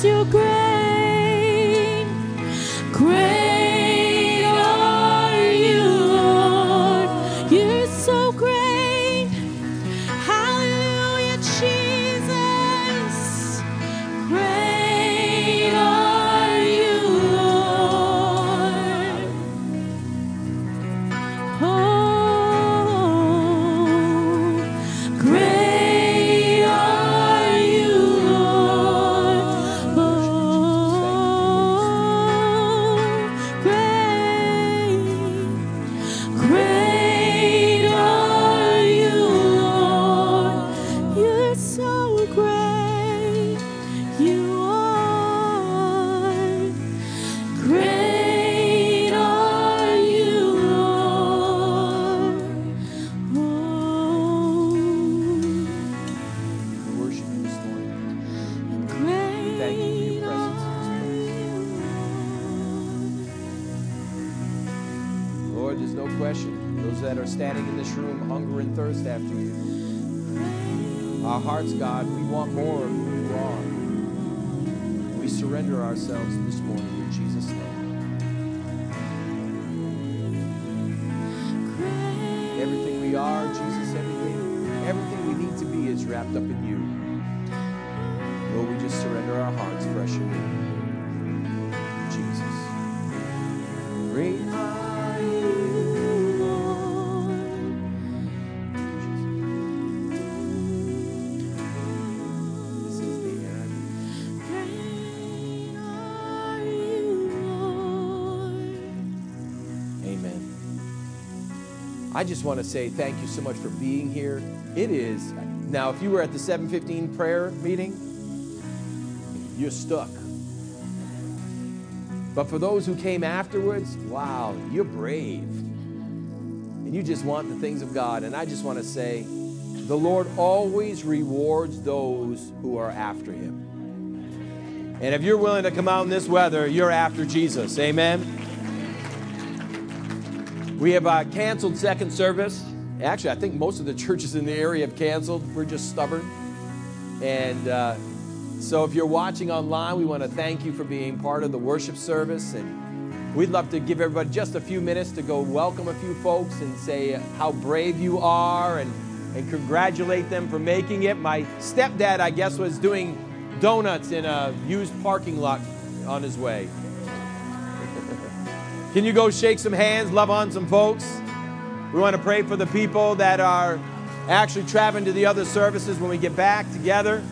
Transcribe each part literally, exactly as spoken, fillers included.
'cause you're great. Great are you, Lord. You're so great. Hallelujah, Jesus. Great are you, Lord. Oh, great are you, Lord. Oh, great, great are you, Lord. You're so great. You are. Great are you, Lord. Oh. We worship you this morning. Great Thank you for your presence in this place. Lord, there's no question. Those that are standing in this room hunger and thirst after you. Our hearts, God, we want more of who you are. We surrender ourselves this morning in Jesus' name. Everything we are, Jesus, everything, everything we need to be is wrapped up in you. Lord, we just surrender our hearts fresh and new. Jesus. Great are you, Lord. This is the air I breathe. Great are you, Lord. Amen. I just want to say thank you so much for being here. It is, now if you were at the seven fifteen prayer meeting, you're stuck. But for those who came afterwards, wow, you're brave. And you just want the things of God. And I just want to say, the Lord always rewards those who are after him. And if you're willing to come out in this weather, you're after Jesus. Amen. We have uh, canceled second service. Actually, I think most of the churches in the area have canceled. We're just stubborn. And uh, so if you're watching online, we want to thank you for being part of the worship service. And we'd love to give everybody just a few minutes to go welcome a few folks and say how brave you are and, and congratulate them for making it. My stepdad, I guess, was doing donuts in a used parking lot on his way. Can you go shake some hands, love on some folks? We want to pray for the people that are actually traveling to the other services when we get back together.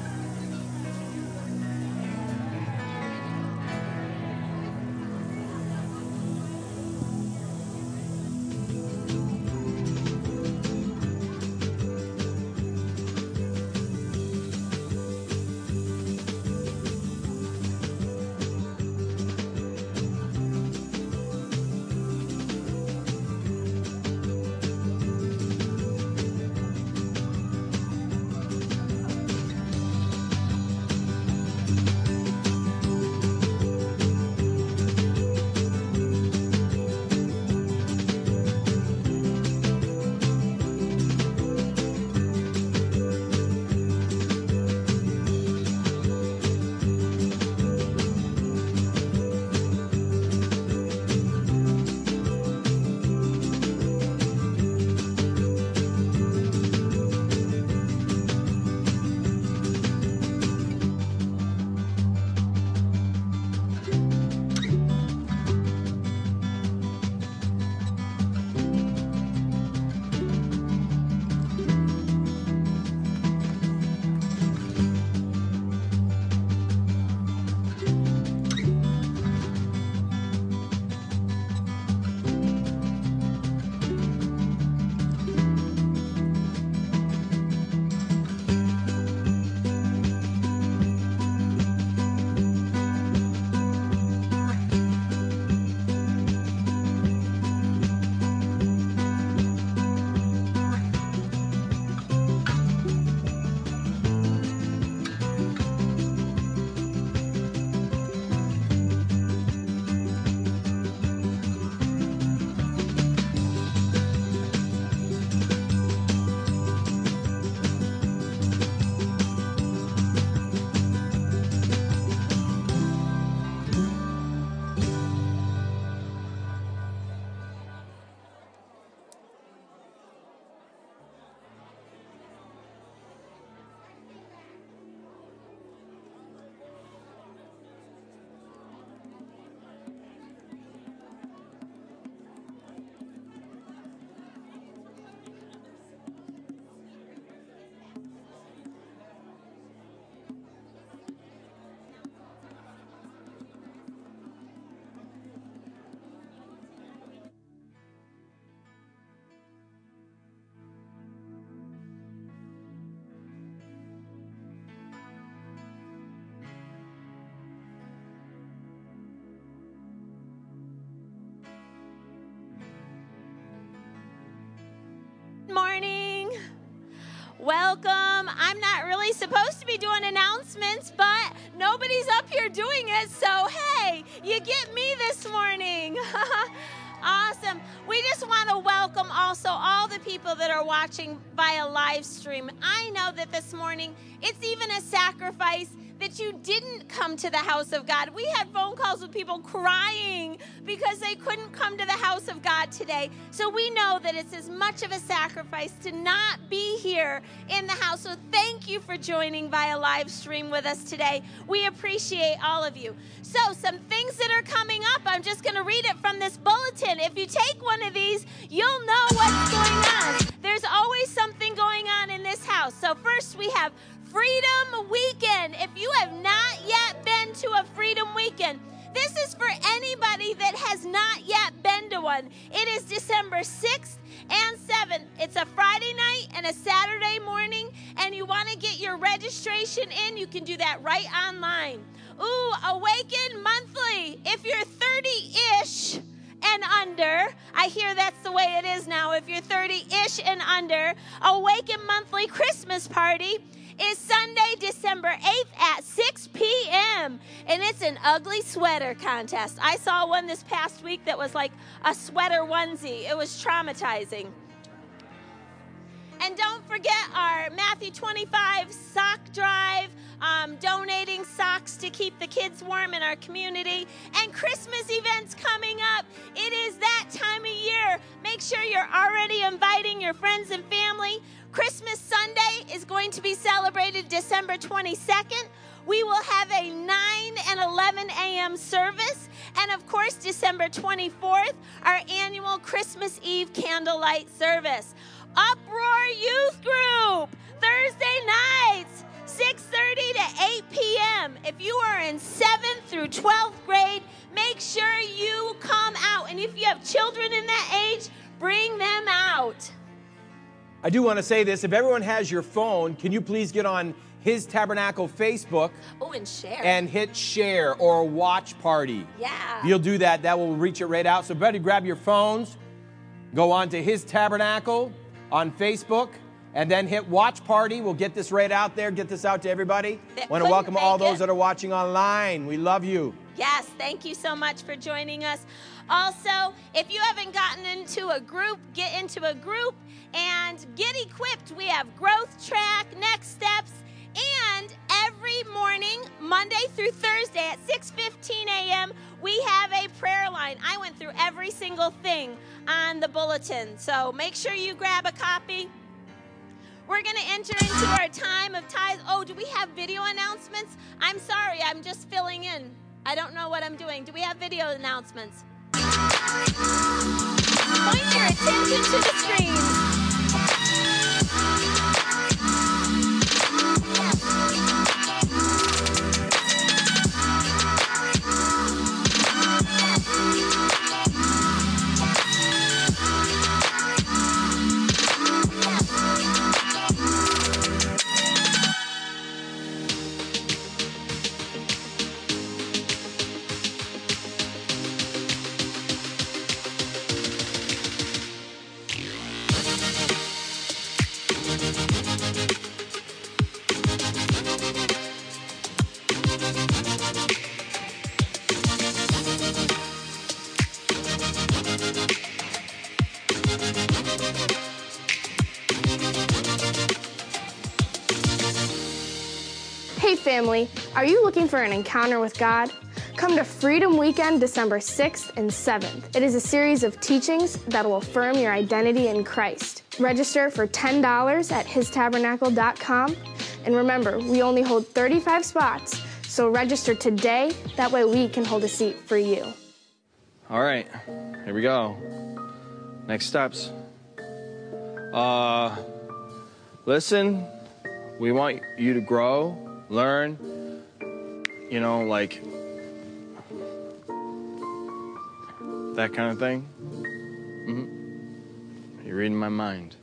welcome. I'm not really supposed to be doing announcements, but nobody's up here doing it, so hey, you get me this morning. Awesome. We just want to welcome also all the people that are watching via live stream. I know that this morning it's even a sacrifice that you didn't come to the house of God. We had phone calls with people crying because they couldn't come to the house of God today. So we know that it's as much of a sacrifice to not be here in the house. So thank you for joining via live stream with us today. We appreciate all of you. So some things that are coming up, I'm just going to read it from this bulletin. If you take one of these, you'll know what's going on. There's always something going on in this house. So first we have Freedom Weekend. If you have not yet been to a Freedom Weekend, this is for anybody that has not yet been to one. It is December sixth and seventh. It's a Friday night and a Saturday morning, and you want to get your registration in, you can do that right online. Ooh, Awaken Monthly. If you're thirty-ish and under, I hear that's the way it is now. If you're thirty-ish and under, Awaken Monthly Christmas Party is Sunday, December eighth at six p.m. And it's an ugly sweater contest. I saw one this past week that was like a sweater onesie. It was traumatizing. And don't forget our Matthew twenty-five sock drive, um, donating socks to keep the kids warm in our community. And Christmas events coming up. It is that time of year. Make sure you're already inviting your friends and family. Christmas Sunday is going to be celebrated December twenty-second. We will have a nine and eleven a.m. service. And of course, December twenty-fourth, our annual Christmas Eve candlelight service. Uproar Youth Group, Thursday nights, six thirty to eight p.m. If you are in seventh through twelfth grade, make sure you come out. And if you have children in that age, bring them out. I do want to say this. If everyone has your phone, can you please get on His Tabernacle Facebook Oh, and share. and hit share or watch party? Yeah. If you'll do that, that will reach it right out. So better grab your phones, go on to His Tabernacle on Facebook, and then hit watch party. We'll get this right out there, get this out to everybody. That Want to couldn't welcome all make those it. that are watching online. We love you. Yes, thank you so much for joining us. Also, if you haven't gotten into a group, get into a group and get equipped. We have Growth Track, Next Steps, and every morning, Monday through Thursday at six fifteen a.m., we have a prayer line. I went through every single thing on the bulletin, so make sure you grab a copy. We're going to enter into our time of tithes. Oh, do we have video announcements? I'm sorry, I'm just filling in. I don't know what I'm doing. Do we have video announcements? Point your attention to the screen. Hey family, are you looking for an encounter with God? Come to Freedom Weekend December sixth and seventh. It is a series of teachings that will affirm your identity in Christ. Register for ten dollars at his tabernacle dot com. And remember, we only hold thirty-five spots, so register today. That way we can hold a seat for you. All right, here we go. Next steps. Uh, listen, we want you to grow, learn, you know, like that kind of thing. Mm-hmm. You're reading my mind.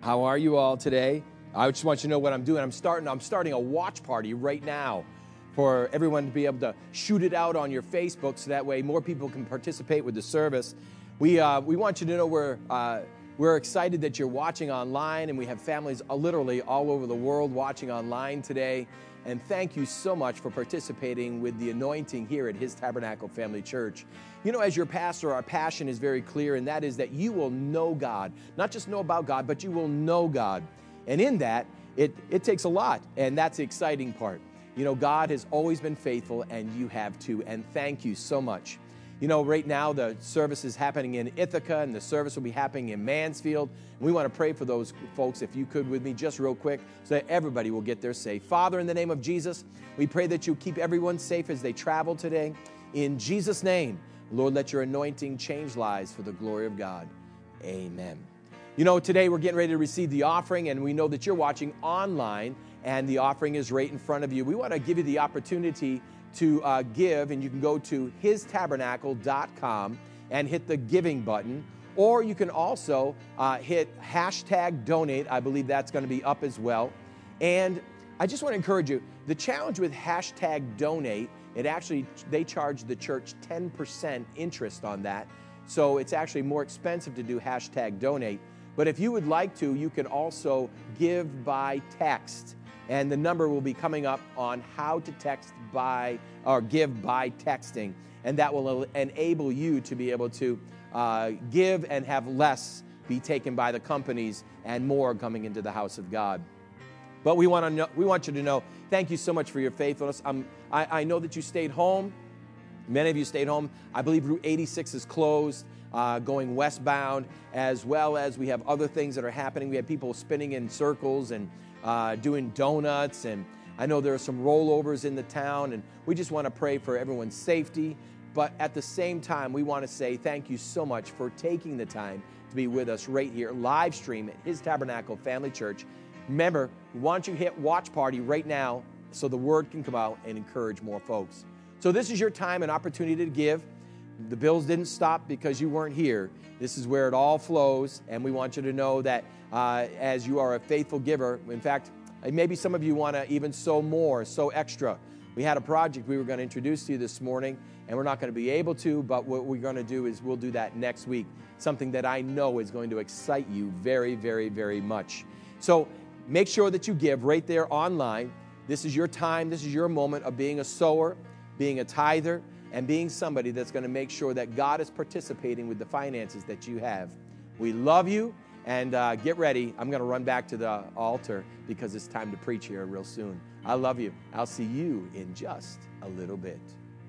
How are you all today? I just want you to know what I'm doing. I'm starting, I'm starting a watch party right now for everyone to be able to shoot it out on your Facebook so that way more people can participate with the service. We, uh, we want you to know we're, uh, we're excited that you're watching online, and we have families uh, literally all over the world watching online today. And thank you so much for participating with the anointing here at His Tabernacle Family Church. You know, as your pastor, our passion is very clear, and that is that you will know God. Not just know about God, but you will know God. And in that, it, it takes a lot, and that's the exciting part. You know, God has always been faithful, and you have too, and thank you so much. You know, right now the service is happening in Ithaca, and the service will be happening in Mansfield. We want to pray for those folks, if you could, with me, just real quick, so that everybody will get there safe. Father, in the name of Jesus, we pray that you keep everyone safe as they travel today. In Jesus' name, Lord, let your anointing change lives for the glory of God. Amen. You know, today we're getting ready to receive the offering, and we know that you're watching online, and the offering is right in front of you. We want to give you the opportunity to uh, give, and you can go to his tabernacle dot com and hit the giving button, or you can also uh, hit hashtag donate. I believe that's going to be up as well. And I just want to encourage you, the challenge with hashtag donate, it actually, they charge the church ten percent interest on that, so it's actually more expensive to do hashtag donate. But if you would like to, you can also give by text. And the number will be coming up on how to text by or give by texting. And that will enable you to be able to uh, give and have less be taken by the companies and more coming into the house of God. But we want to know, we want you to know, thank you so much for your faithfulness. Um, I, I know that you stayed home. Many of you stayed home. I believe Route eighty-six is closed, uh, going westbound, as well as we have other things that are happening. We have people spinning in circles and uh, doing donuts, and I know there are some rollovers in the town, and we just want to pray for everyone's safety. But at the same time, we want to say thank you so much for taking the time to be with us right here, live stream at His Tabernacle Family Church. Remember, we want you to hit watch party right now so the word can come out and encourage more folks. So this is your time and opportunity to give. The bills didn't stop because you weren't here. This is where it all flows, and we want you to know that uh, as you are a faithful giver, in fact, maybe some of you want to even sow more, sow extra. We had a project we were going to introduce to you this morning, and we're not going to be able to, but what we're going to do is we'll do that next week, something that I know is going to excite you very, very, very much. So make sure that you give right there online. This is your time. This is your moment of being a sower, being a tither, and being somebody that's going to make sure that God is participating with the finances that you have. We love you, and uh, get ready. I'm going to run back to the altar because it's time to preach here real soon. I love you. I'll see you in just a little bit.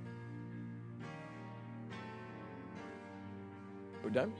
We're done?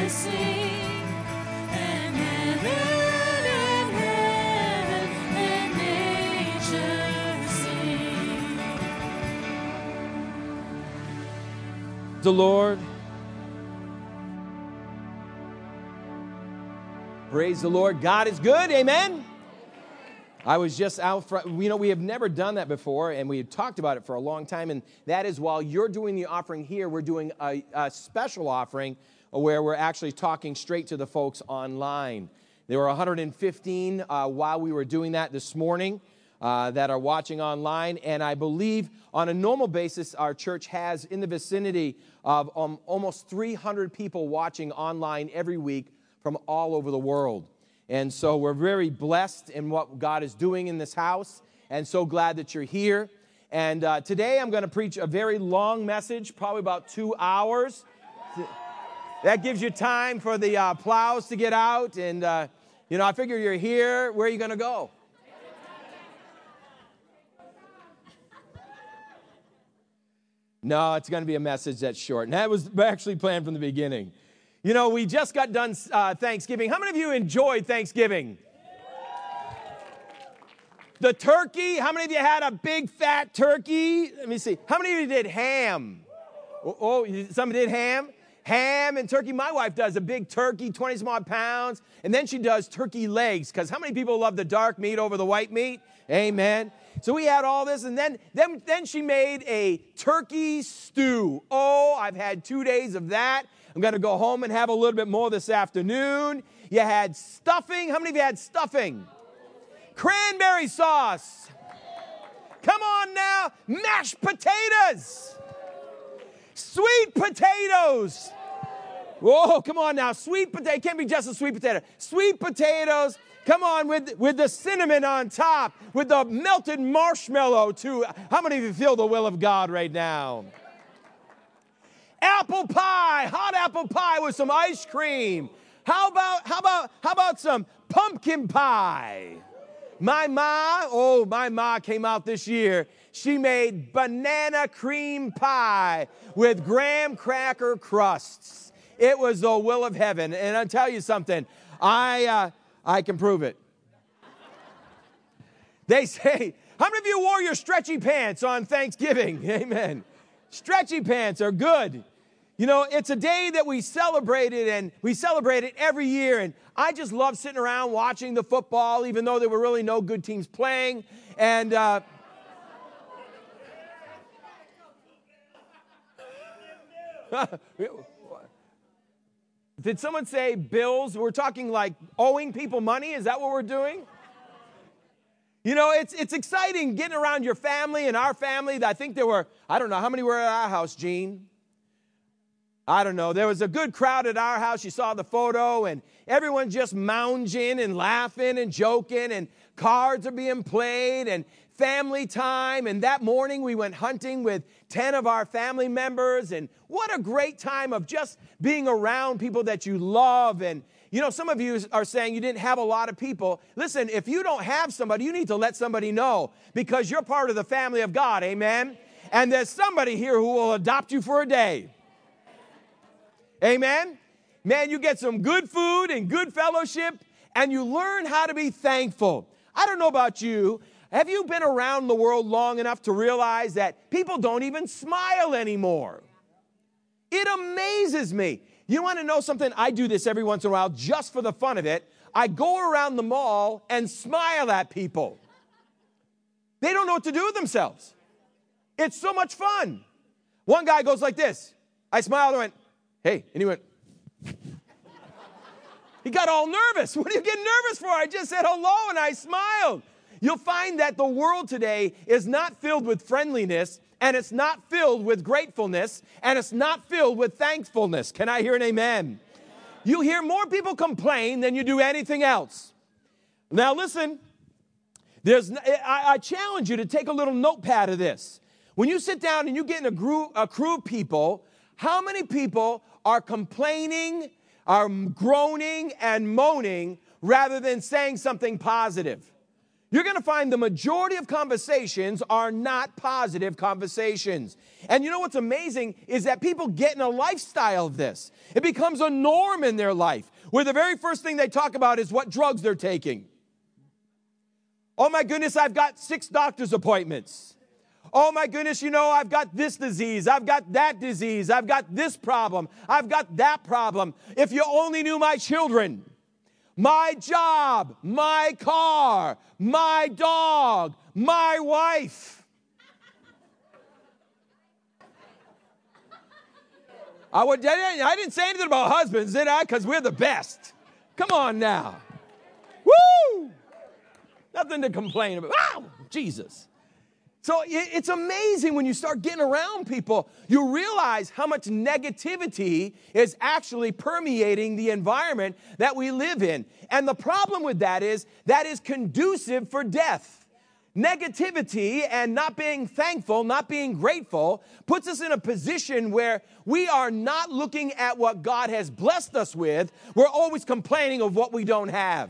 sing, and heaven and heaven and nature sing. The Lord. Praise the Lord. God is good. Amen. I was just out front. You know, we have never done that before, and we have talked about it for a long time, and that is while you're doing the offering here, we're doing a, a special offering where we're actually talking straight to the folks online. There were one hundred fifteen uh, while we were doing that this morning uh, that are watching online, and I believe on a normal basis, our church has in the vicinity of um, almost three hundred people watching online every week from all over the world. And so we're very blessed in what God is doing in this house, and so glad that you're here. And uh, today I'm going to preach a very long message, probably about two hours. That gives you time for the uh, plows to get out. And, uh, you know, I figure you're here. Where are you going to go? No, it's going to be a message that's short. And that was actually planned from the beginning. You know, we just got done uh, Thanksgiving. How many of you enjoyed Thanksgiving? The turkey. How many of you had a big fat turkey? Let me see. How many of you did ham? Oh, oh some did ham? Ham and turkey. My wife does a big turkey, twenty some odd pounds. And then she does turkey legs. Because how many people love the dark meat over the white meat? Amen. So we had all this. And then, then, then she made a turkey stew. Oh, I've had two days of that. I'm going to go home and have a little bit more this afternoon. You had stuffing. How many of you had stuffing? Cranberry sauce. Come on now. Mashed potatoes. Sweet potatoes. Whoa, come on now. Sweet potato. It can't be just a sweet potato. Sweet potatoes. Come on, with, with the cinnamon on top. With the melted marshmallow, too. How many of you feel the will of God right now? Apple pie, hot apple pie with some ice cream. How about, how about, how about some pumpkin pie? My ma, oh, my ma came out this year. She made banana cream pie with graham cracker crusts. It was the will of heaven. And I'll tell you something, I, uh, I can prove it. They say, how many of you wore your stretchy pants on Thanksgiving? Amen. Stretchy pants are good. You know, it's a day that we celebrated, and we celebrate it every year. And I just love sitting around watching the football, even though there were really no good teams playing. And uh, did someone say bills? We're talking like owing people money? Is that what we're doing? You know, it's it's exciting getting around your family and our family. I think there were, I don't know, how many were at our house, Gene? I don't know. There was a good crowd at our house. You saw the photo, and everyone just lounging and laughing and joking, and cards are being played, and family time. And that morning, we went hunting with ten of our family members, and what a great time of just being around people that you love. And, you know, some of you are saying you didn't have a lot of people. Listen, if you don't have somebody, you need to let somebody know, because you're part of the family of God, amen? And there's somebody here who will adopt you for a day. Amen? Man, you get some good food and good fellowship, and you learn how to be thankful. I don't know about you. Have you been around the world long enough to realize that people don't even smile anymore? It amazes me. You want to know something? I do this every once in a while just for the fun of it. I go around the mall and smile at people. They don't know what to do with themselves. It's so much fun. One guy goes like this. I smiled and went, hey, and he went, he got all nervous. What are you getting nervous for? I just said hello and I smiled. You'll find that the world today is not filled with friendliness, and it's not filled with gratefulness, and it's not filled with thankfulness. Can I hear an amen? You hear more people complain than you do anything else. Now listen, there's, I, I challenge you to take a little notepad of this. When you sit down and you get in a, group, a crew of people, how many people are complaining, are groaning and moaning rather than saying something positive? you're going to find the majority of conversations are not positive conversations. And you know what's amazing is that people get in a lifestyle of this. It becomes a norm in their life, where the very first thing they talk about is what drugs they're taking. Oh my goodness, I've got six doctor's appointments. Oh my goodness, you know, I've got this disease, I've got that disease, I've got this problem, I've got that problem. If you only knew my children, my job, my car, my dog, my wife. I, would, I didn't say anything about husbands, did I? Because we're the best. Come on now. Woo! Nothing to complain about. Wow, Jesus. So it's amazing when you start getting around people, you realize how much negativity is actually permeating the environment that we live in. And the problem with that is that is conducive for death. Negativity and not being thankful, not being grateful, puts us in a position where we are not looking at what God has blessed us with. We're always complaining of what we don't have.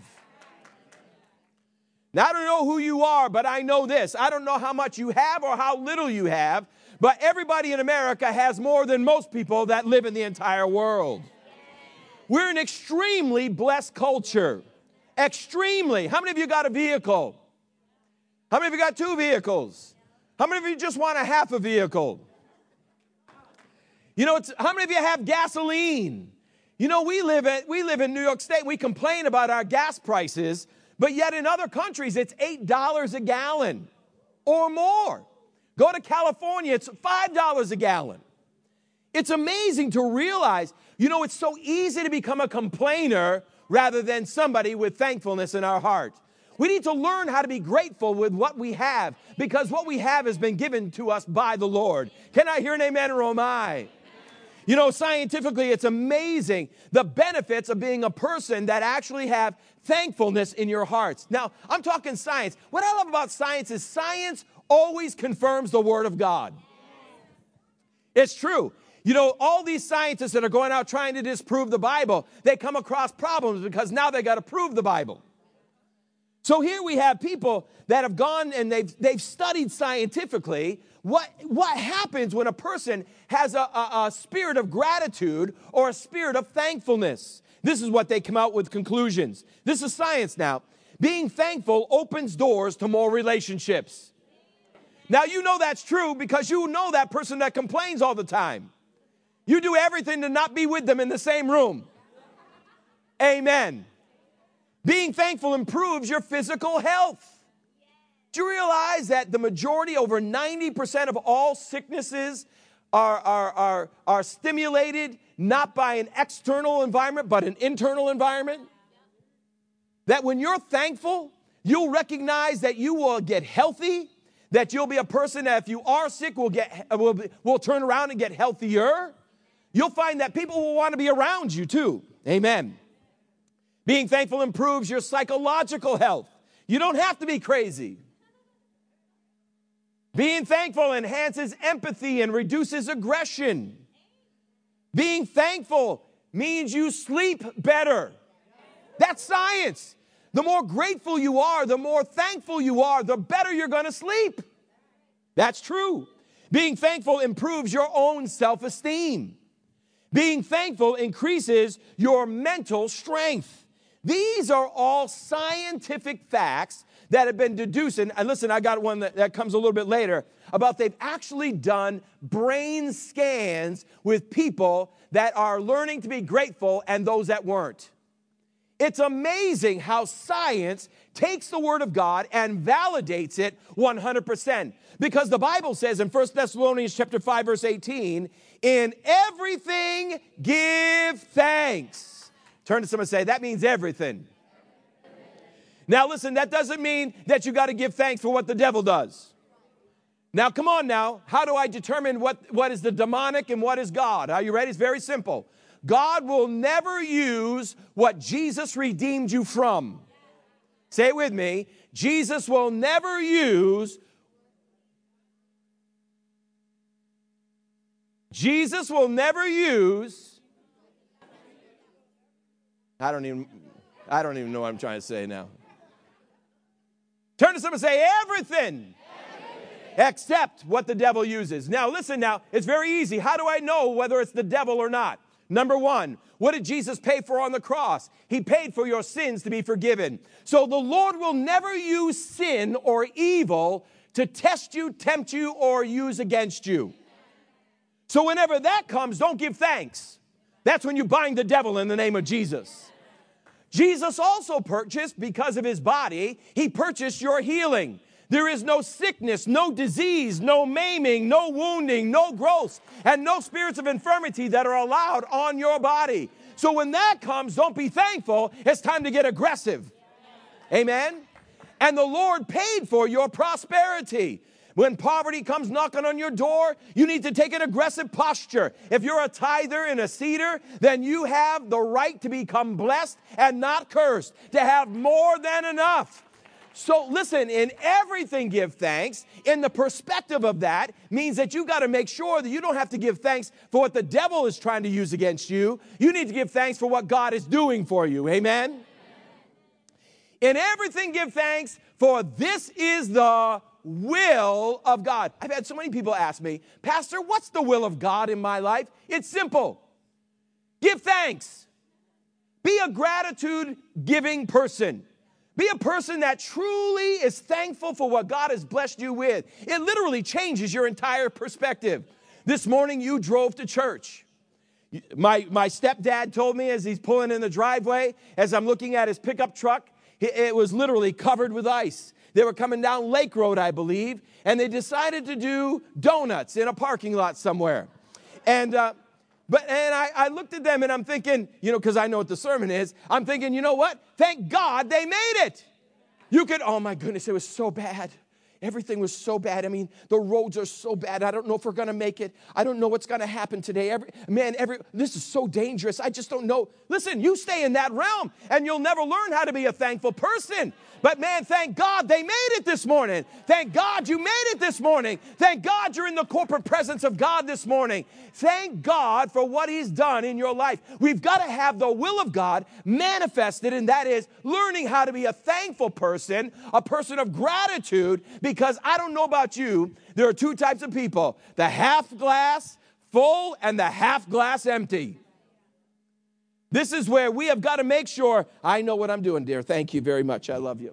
Now, I don't know who you are, but I know this. I don't know how much you have or how little you have, but everybody in America has more than most people that live in the entire world. We're an extremely blessed culture. Extremely. How many of you got a vehicle? How many of you got two vehicles? How many of you just want a half a vehicle? You know, it's, how many of you have gasoline? You know, we live in, we live in New York State. We complain about our gas prices. But yet in other countries, it's eight dollars a gallon or more. Go to California, it's five dollars a gallon. It's amazing to realize, you know, it's so easy to become a complainer rather than somebody with thankfulness in our heart. We need to learn how to be grateful with what we have, because what we have has been given to us by the Lord. Can I hear an amen or oh my? You know, scientifically, it's amazing the benefits of being a person that actually have thankfulness in your hearts. Now, I'm talking science. What I love about science is science always confirms the Word of God. It's true. You know, all these scientists that are going out trying to disprove the Bible, they come across problems because now they got to prove the Bible. So here we have people that have gone and they've, they've studied scientifically what, what happens when a person has a, a, a spirit of gratitude or a spirit of thankfulness. This is what they come out with conclusions. This is science now. Being thankful opens doors to more relationships. Now, you know that's true because you know that person that complains all the time. You do everything to not be with them in the same room. Amen. Being thankful improves your physical health. Do you realize that the majority, over ninety percent of all sicknesses are, are, are, are stimulated not by an external environment, but an internal environment? That when you're thankful, you'll recognize that you will get healthy, that you'll be a person that if you are sick will, get, will, be, will turn around and get healthier. You'll find that people will want to be around you too. Amen. Being thankful improves your psychological health. You don't have to be crazy. Being thankful enhances empathy and reduces aggression. Being thankful means you sleep better. That's science. The more grateful you are, the more thankful you are, the better you're going to sleep. That's true. Being thankful improves your own self-esteem. Being thankful increases your mental strength. These are all scientific facts that have been deduced. And, and listen, I got one that, that comes a little bit later about they've actually done brain scans with people that are learning to be grateful and those that weren't. It's amazing how science takes the Word of God and validates it one hundred percent. Because the Bible says in First Thessalonians chapter five, verse eighteen, in everything give thanks. Turn to someone and say, that means everything. Now listen, that doesn't mean that you got to give thanks for what the devil does. Now come on now, how do I determine what, what is the demonic and what is God? Are you ready? It's very simple. God will never use what Jesus redeemed you from. Say it with me. Jesus will never use Jesus will never use I don't even I don't even know what I'm trying to say now. Turn to someone and say, everything, everything except what the devil uses. Now, listen now, it's very easy. How do I know whether it's the devil or not? Number one, what did Jesus pay for on the cross? He paid for your sins to be forgiven. So the Lord will never use sin or evil to test you, tempt you, or use against you. So whenever that comes, don't give thanks. That's when you bind the devil in the name of Jesus. Jesus also purchased, because of his body, he purchased your healing. There is no sickness, no disease, no maiming, no wounding, no growths, and no spirits of infirmity that are allowed on your body. So when that comes, don't be thankful. It's time to get aggressive. Amen? And the Lord paid for your prosperity. When poverty comes knocking on your door, you need to take an aggressive posture. If you're a tither and a seeder, then you have the right to become blessed and not cursed, to have more than enough. So listen, in everything give thanks. In the perspective of that means that you got to make sure that you don't have to give thanks for what the devil is trying to use against you. You need to give thanks for what God is doing for you. Amen? In everything give thanks, for this is the will of God. I've had so many people ask me, Pastor, what's the will of God in my life? It's simple. Give thanks. Be a gratitude-giving person. Be a person that truly is thankful for what God has blessed you with. It literally changes your entire perspective. This morning you drove to church. My, my stepdad told me as he's pulling in the driveway, as I'm looking at his pickup truck, it was literally covered with ice. They were coming down Lake Road, I believe, and they decided to do donuts in a parking lot somewhere. And uh, but and I, I looked at them and I'm thinking, you know, because I know what the sermon is, I'm thinking, you know what? Thank God they made it. You could, oh my goodness, it was so bad. Everything was so bad. I mean, the roads are so bad. I don't know if we're going to make it. I don't know what's going to happen today. Every, man, every, this is so dangerous. I just don't know. Listen, you stay in that realm and you'll never learn how to be a thankful person. But man, thank God they made it this morning. Thank God you made it this morning. Thank God you're in the corporate presence of God this morning. Thank God for what he's done in your life. We've got to have the will of God manifested, and that is learning how to be a thankful person, a person of gratitude, because I don't know about you, there are two types of people, the half glass full and the half glass empty. This is where we have got to make sure, I know what I'm doing, dear. Thank you very much. I love you.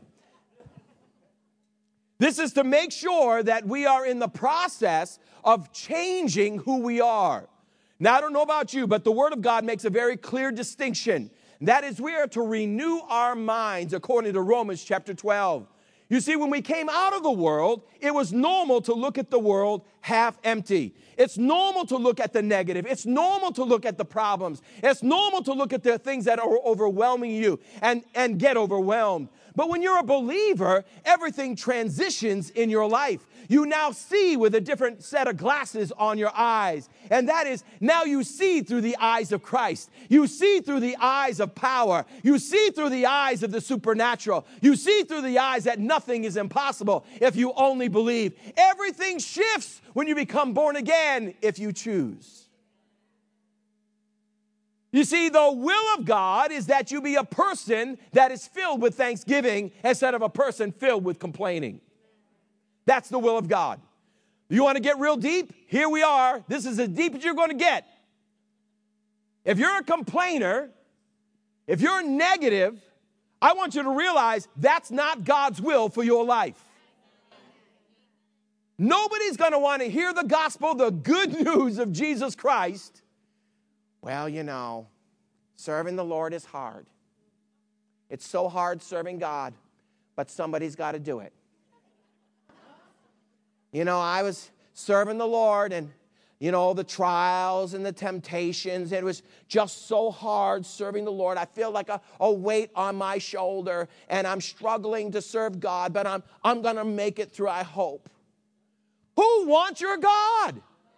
This is to make sure that we are in the process of changing who we are. Now, I don't know about you, but the Word of God makes a very clear distinction. That is, we are to renew our minds according to Romans chapter twelve. You see, when we came out of the world, it was normal to look at the world half empty. It's normal to look at the negative. It's normal to look at the problems. It's normal to look at the things that are overwhelming you and, and get overwhelmed. But when you're a believer, everything transitions in your life. You now see with a different set of glasses on your eyes. And that is, now you see through the eyes of Christ. You see through the eyes of power. You see through the eyes of the supernatural. You see through the eyes that nothing is impossible if you only believe. Everything shifts when you become born again if you choose. You see, the will of God is that you be a person that is filled with thanksgiving instead of a person filled with complaining. That's the will of God. You want to get real deep? Here we are. This is as deep as you're going to get. If you're a complainer, if you're negative, I want you to realize that's not God's will for your life. Nobody's going to want to hear the gospel, the good news of Jesus Christ. Well, you know, serving the Lord is hard. It's so hard serving God, but somebody's got to do it. You know, I was serving the Lord and, you know, the trials and the temptations, it was just so hard serving the Lord. I feel like a, a weight on my shoulder and I'm struggling to serve God, but I'm, I'm going to make it through, I hope. Who wants your God?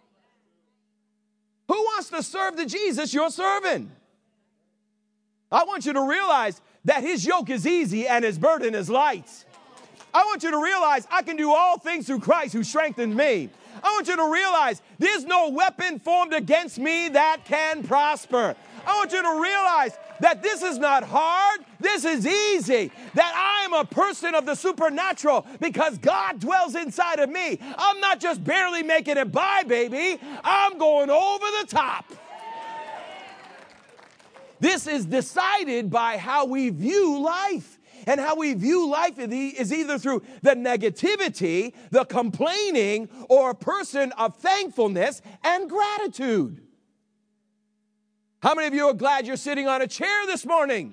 Who wants to serve the Jesus you're serving? I want you to realize that his yoke is easy and his burden is light. I want you to realize I can do all things through Christ who strengthened me. I want you to realize there's no weapon formed against me that can prosper. I want you to realize that this is not hard. This is easy. That I am a person of the supernatural because God dwells inside of me. I'm not just barely making it by, baby. I'm going over the top. This is decided by how we view life. And how we view life is either through the negativity, the complaining, or a person of thankfulness and gratitude. How many of you are glad you're sitting on a chair this morning?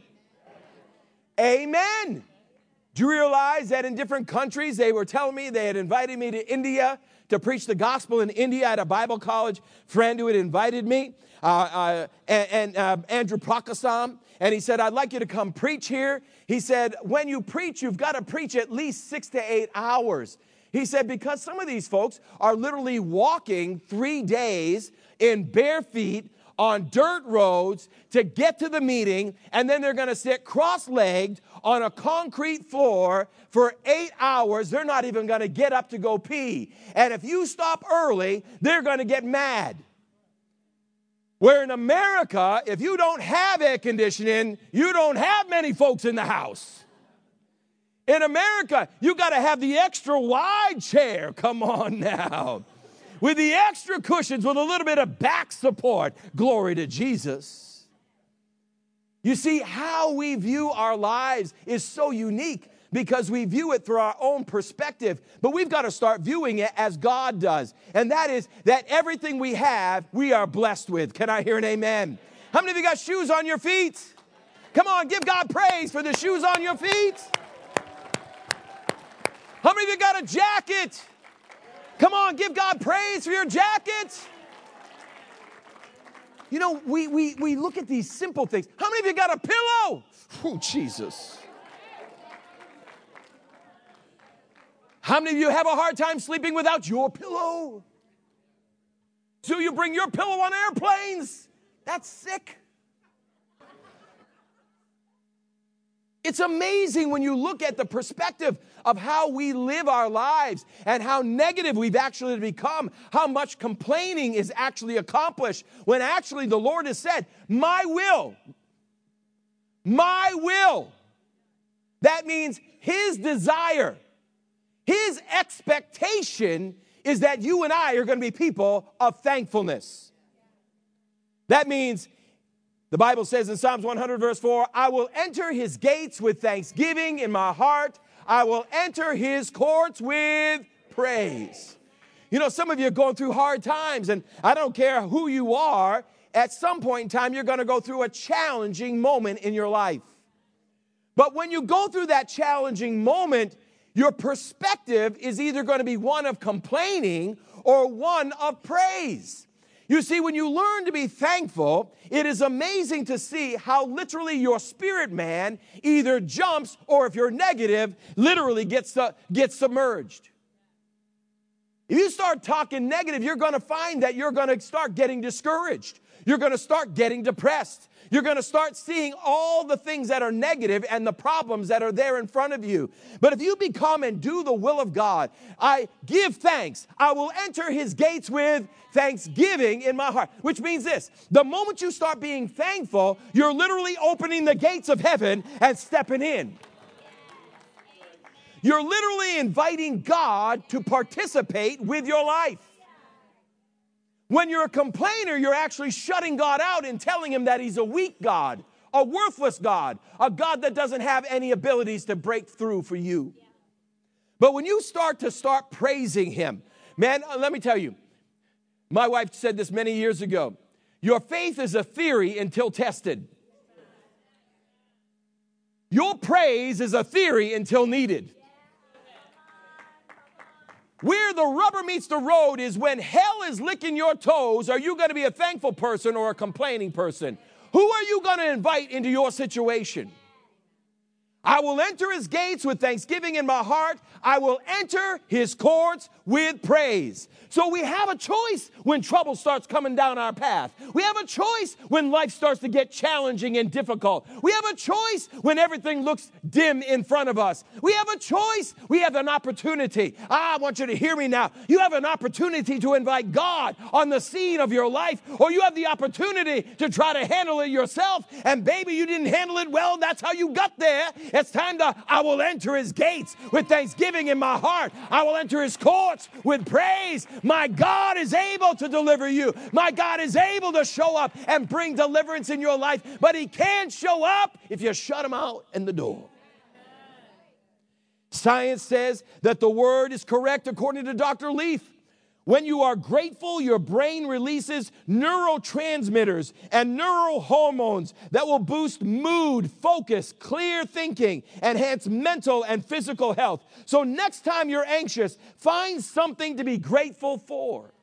Amen. Do you realize that in different countries, they were telling me they had invited me to India to preach the gospel in India. I had a Bible college friend who had invited me, uh, uh, and, and uh, Andrew Prakasam, and he said, I'd like you to come preach here. He said, when you preach, you've got to preach at least six to eight hours. He said, because some of these folks are literally walking three days in bare feet on dirt roads to get to the meeting, and then they're going to sit cross-legged on a concrete floor for eight hours. They're not even going to get up to go pee. And if you stop early, they're going to get mad. Where in America, if you don't have air conditioning, you don't have many folks in the house. In America, you got to have the extra wide chair. Come on now. With the extra cushions, with a little bit of back support. Glory to Jesus. You see, how we view our lives is so unique because we view it through our own perspective. But we've got to start viewing it as God does. And that is that everything we have, we are blessed with. Can I hear an amen? How many of you got shoes on your feet? Come on, give God praise for the shoes on your feet. How many of you got a jacket? Come on, give God praise for your jacket. You know, we, we, we look at these simple things. How many of you got a pillow? Oh, Jesus. How many of you have a hard time sleeping without your pillow? So you bring your pillow on airplanes? That's sick. It's amazing when you look at the perspective of how we live our lives and how negative we've actually become, how much complaining is actually accomplished when actually the Lord has said, my will, my will. That means His desire, His expectation is that you and I are going to be people of thankfulness. That means the Bible says in Psalms one hundred verse four, I will enter His gates with thanksgiving in my heart. I will enter His courts with praise. You know, some of you are going through hard times, and I don't care who you are, at some point in time, you're going to go through a challenging moment in your life. But when you go through that challenging moment, your perspective is either going to be one of complaining or one of praise. You see, when you learn to be thankful, it is amazing to see how literally your spirit man either jumps or, if you're negative, literally gets, uh, gets submerged. If you start talking negative, you're going to find that you're going to start getting discouraged. You're going to start getting depressed. You're going to start seeing all the things that are negative and the problems that are there in front of you. But if you become and do the will of God, I give thanks. I will enter His gates with thanksgiving in my heart. Which means this: the moment you start being thankful, you're literally opening the gates of heaven and stepping in. You're literally inviting God to participate with your life. When you're a complainer, you're actually shutting God out and telling Him that He's a weak God, a worthless God, a God that doesn't have any abilities to break through for you. But when you start to start praising Him, man, let me tell you, my wife said this many years ago, your faith is a theory until tested. Your praise is a theory until needed. Where the rubber meets the road is when hell is licking your toes. Are you going to be a thankful person or a complaining person? Who are you going to invite into your situation? I will enter his gates with thanksgiving in my heart. I will enter his courts with praise. So we have a choice when trouble starts coming down our path. We have a choice when life starts to get challenging and difficult. We have a choice when everything looks dim in front of us. We have a choice. We have an opportunity. Ah, I want you to hear me now. You have an opportunity to invite God on the scene of your life, or you have the opportunity to try to handle it yourself. And baby, you didn't handle it well. That's how you got there. It's time to, I will enter his gates with thanksgiving in my heart. I will enter his courts with praise. My God is able to deliver you. My God is able to show up and bring deliverance in your life, but he can't show up if you shut him out in the door. Science says that the word is correct according to Doctor Leaf. When you are grateful, your brain releases neurotransmitters and neural hormones that will boost mood, focus, clear thinking, enhance mental and physical health. So next time you're anxious, find something to be grateful for.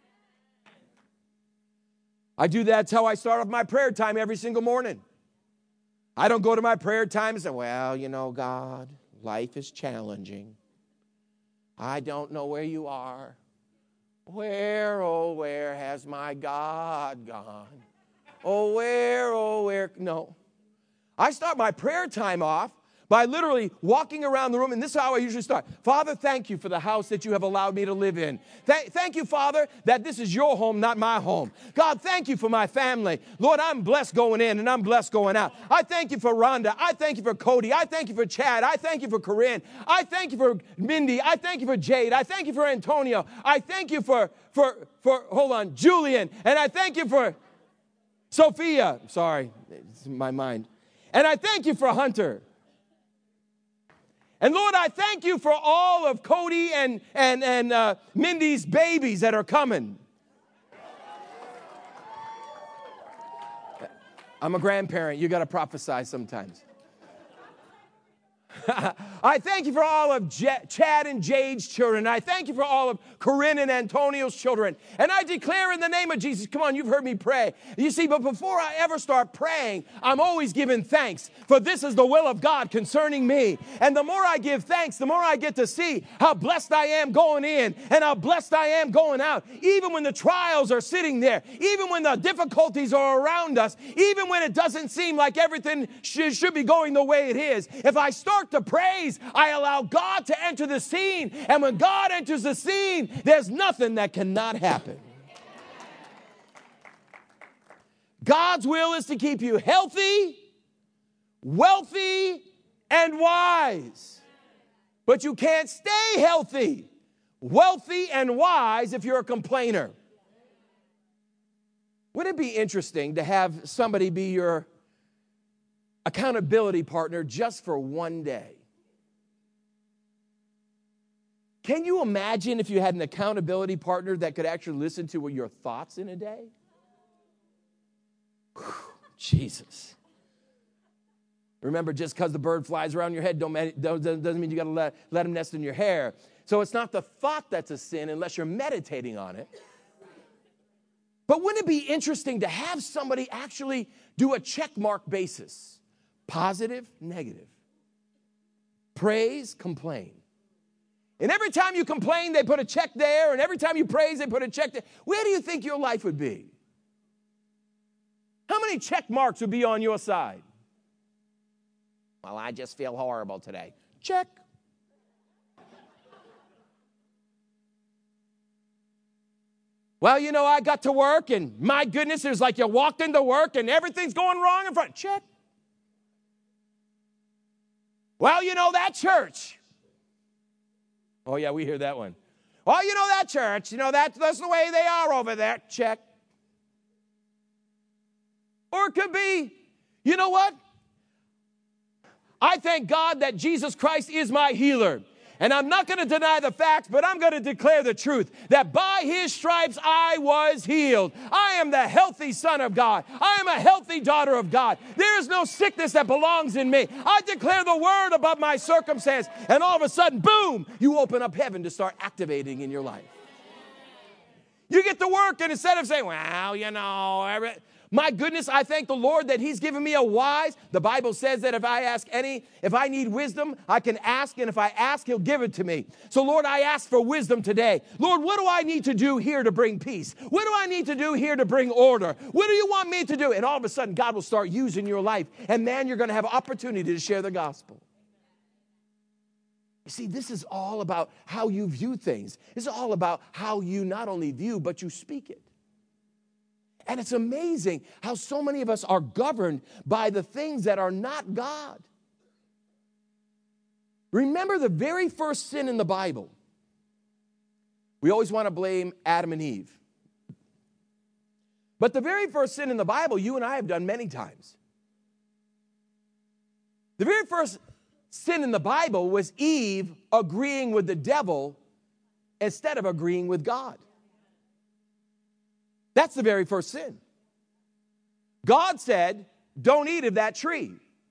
I do that. That's how I start off my prayer time every single morning. I don't go to my prayer time and say, well, you know, God, life is challenging. I don't know where you are. Where, oh, where has my God gone? Oh, where, oh, where? No. I start my prayer time off by literally walking around the room, and this is how I usually start. Father, thank you for the house that you have allowed me to live in. Th- thank you, Father, that this is your home, not my home. God, thank you for my family. Lord, I'm blessed going in, and I'm blessed going out. I thank you for Rhonda. I thank you for Cody. I thank you for Chad. I thank you for Corinne. I thank you for Mindy. I thank you for Jade. I thank you for Antonio. I thank you for, for, for hold on, Julian. And I thank you for Sophia. Sorry, it's in my mind. And I thank you for Hunter. And Lord, I thank you for all of Cody and, and, and uh, Mindy's babies that are coming. I'm a grandparent. You got to prophesy sometimes. I thank you for all of J- Chad and Jade's children. I thank you for all of Corinne and Antonio's children. And I declare in the name of Jesus, come on, you've heard me pray. You see, but before I ever start praying, I'm always giving thanks, for this is the will of God concerning me. And the more I give thanks, the more I get to see how blessed I am going in and how blessed I am going out. Even when the trials are sitting there, even when the difficulties are around us, even when it doesn't seem like everything should, should be going the way it is. If I start to praise, I allow God to enter the scene. And when God enters the scene, there's nothing that cannot happen. God's will is to keep you healthy, wealthy, and wise. But you can't stay healthy, wealthy, and wise if you're a complainer. Wouldn't it be interesting to have somebody be your accountability partner just for one day? Can you imagine if you had an accountability partner that could actually listen to your thoughts in a day? Whew, Jesus. Remember, just because the bird flies around your head don't, doesn't mean you got to let, let him nest in your hair. So it's not the thought that's a sin unless you're meditating on it. But wouldn't it be interesting to have somebody actually do a check mark basis? Positive, negative. Praise, complain. And every time you complain, they put a check there. And every time you praise, they put a check there. Where do you think your life would be? How many check marks would be on your side? Well, I just feel horrible today. Check. Well, you know, I got to work, and my goodness, it was like you walked into work, and everything's going wrong in front. Check. Well, you know, that church. Oh, yeah, we hear that one. Well, you know, that church. You know, that, that's the way they are over there. Check. Or it could be, you know what? I thank God that Jesus Christ is my healer. And I'm not going to deny the facts, but I'm going to declare the truth, that by his stripes I was healed. I am the healthy son of God. I am a healthy daughter of God. There is no sickness that belongs in me. I declare the word above my circumstance, and all of a sudden, boom, you open up heaven to start activating in your life. You get to work, and instead of saying, well, you know, every, My goodness, I thank the Lord that he's given me a wise. The Bible says that if I ask any, if I need wisdom, I can ask, and if I ask, he'll give it to me. So Lord, I ask for wisdom today. Lord, what do I need to do here to bring peace? What do I need to do here to bring order? What do you want me to do? And all of a sudden, God will start using your life, and man, you're going to have opportunity to share the gospel. You see, this is all about how you view things. It's all about how you not only view, but you speak it. And it's amazing how so many of us are governed by the things that are not God. Remember the very first sin in the Bible. We always want to blame Adam and Eve. But the very first sin in the Bible, you and I have done many times. The very first sin in the Bible was Eve agreeing with the devil instead of agreeing with God. That's the very first sin. God said, don't eat of that tree.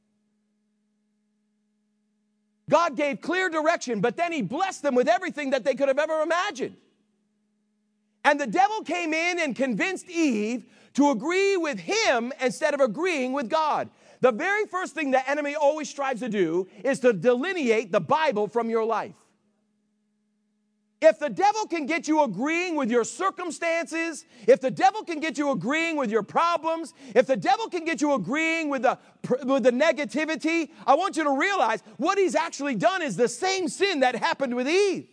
God gave clear direction, but then he blessed them with everything that they could have ever imagined. And the devil came in and convinced Eve to agree with him instead of agreeing with God. The very first thing the enemy always strives to do is to delineate the Bible from your life. If the devil can get you agreeing with your circumstances, if the devil can get you agreeing with your problems, if the devil can get you agreeing with the, with the negativity, I want you to realize what he's actually done is the same sin that happened with Eve.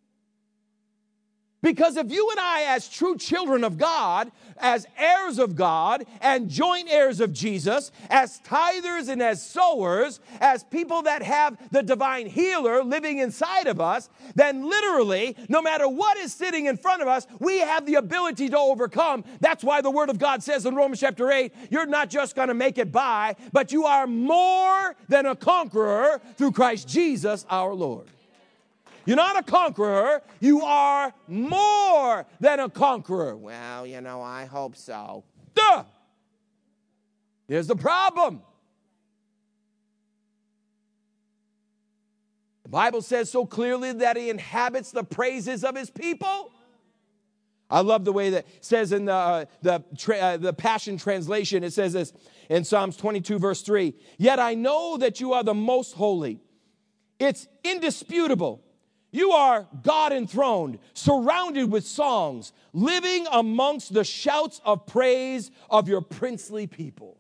Because if you and I, as true children of God, as heirs of God, and joint heirs of Jesus, as tithers and as sowers, as people that have the divine healer living inside of us, then literally, no matter what is sitting in front of us, we have the ability to overcome. That's why the Word of God says in Romans chapter eight, you're not just going to make it by, but you are more than a conqueror through Christ Jesus our Lord. You're not a conqueror. You are more than a conqueror. Well, you know, I hope so. Duh! Here's the problem. The Bible says so clearly that he inhabits the praises of his people. I love the way that it says in the, uh, the, tra- uh, the Passion Translation. It says this in Psalms twenty-two, verse three. Yet I know that you are the most holy. It's indisputable. You are God enthroned, surrounded with songs, living amongst the shouts of praise of your princely people.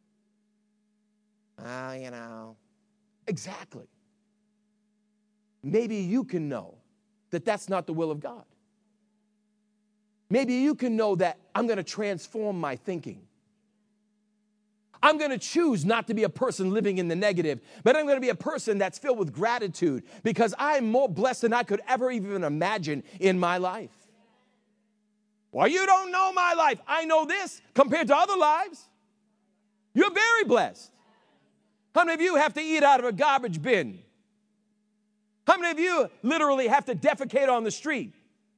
Ah, uh, you know. Exactly. Maybe you can know that that's not the will of God. Maybe you can know that I'm going to transform my thinking. I'm going to choose not to be a person living in the negative, but I'm going to be a person that's filled with gratitude because I'm more blessed than I could ever even imagine in my life. Well, you don't know my life. I know this compared to other lives. You're very blessed. How many of you have to eat out of a garbage bin? How many of you literally have to defecate on the street?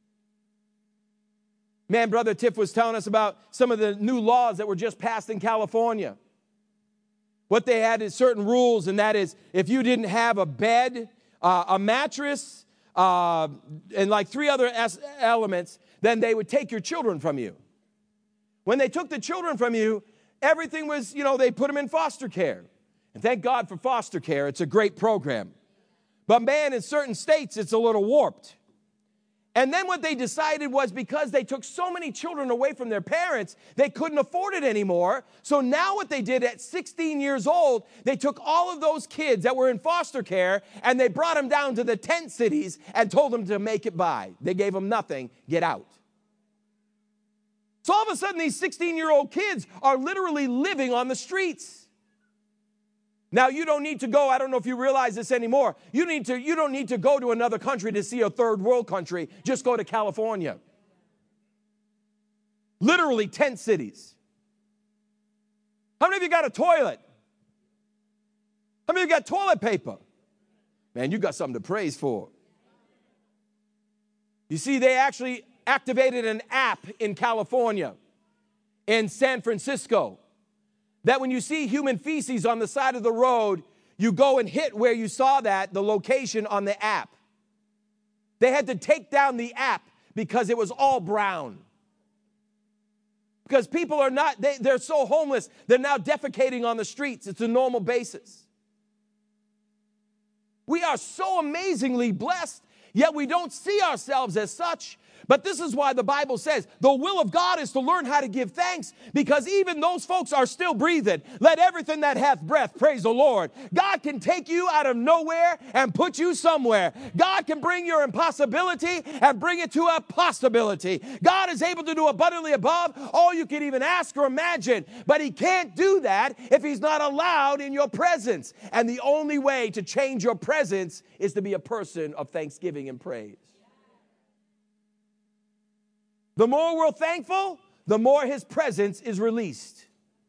Man, Brother Tiff was telling us about some of the new laws that were just passed in California. What they had is certain rules, and that is if you didn't have a bed, uh, a mattress, uh, and like three other es- elements, then they would take your children from you. When they took the children from you, everything was, you know, they put them in foster care. And thank God for foster care. It's a great program. But man, in certain states, it's a little warped. And then what they decided was because they took so many children away from their parents, they couldn't afford it anymore. So now what they did at sixteen years old, they took all of those kids that were in foster care and they brought them down to the tent cities and told them to make it by. They gave them nothing, get out. So all of a sudden these sixteen-year-old kids are literally living on the streets. Now, you don't need to go, I don't know if you realize this anymore, you need to, you don't need to go to another country to see a third world country. Just go to California. Literally tent cities. How many of you got a toilet? How many of you got toilet paper? Man, you got something to praise for. You see, they actually activated an app in California, in San Francisco, that when you see human feces on the side of the road, you go and hit where you saw that, the location on the app. They had to take down the app because it was all brown. Because people are not, they, they're so homeless, they're now defecating on the streets. It's a normal basis. We are so amazingly blessed, yet we don't see ourselves as such. But this is why the Bible says the will of God is to learn how to give thanks, because even those folks are still breathing. Let everything that hath breath praise the Lord. God can take you out of nowhere and put you somewhere. God can bring your impossibility and bring it to a possibility. God is able to do abundantly above all you can even ask or imagine. But he can't do that if he's not allowed in your presence. And the only way to change your presence is to be a person of thanksgiving and praise. The more we're thankful, the more his presence is released.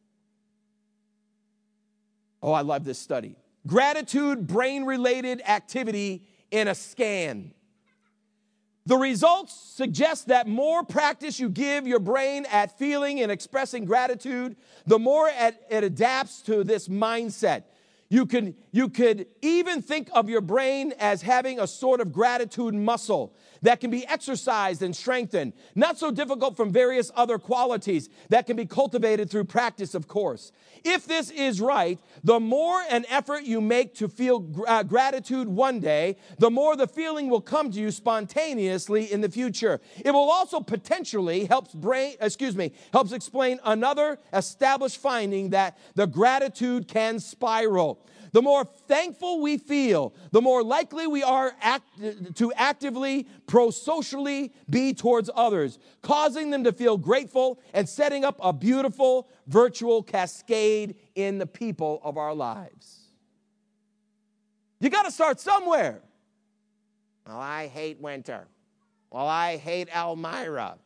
Oh, I love this study. Gratitude, brain-related activity in a scan. The results suggest that more practice you give your brain at feeling and expressing gratitude, the more it, it adapts to this mindset. You can, you could even think of your brain as having a sort of gratitude muscle that can be exercised and strengthened. Not so difficult from various other qualities that can be cultivated through practice, of course. If this is right, the more an effort you make to feel uh, gratitude one day, the more the feeling will come to you spontaneously in the future. It will also potentially helps brain, excuse me, helps explain another established finding that the gratitude can spiral. The more thankful we feel, the more likely we are act- to actively, pro-socially be towards others, causing them to feel grateful and setting up a beautiful virtual cascade in the people of our lives. You got to start somewhere. Well, I hate winter. Well, I hate Elmira.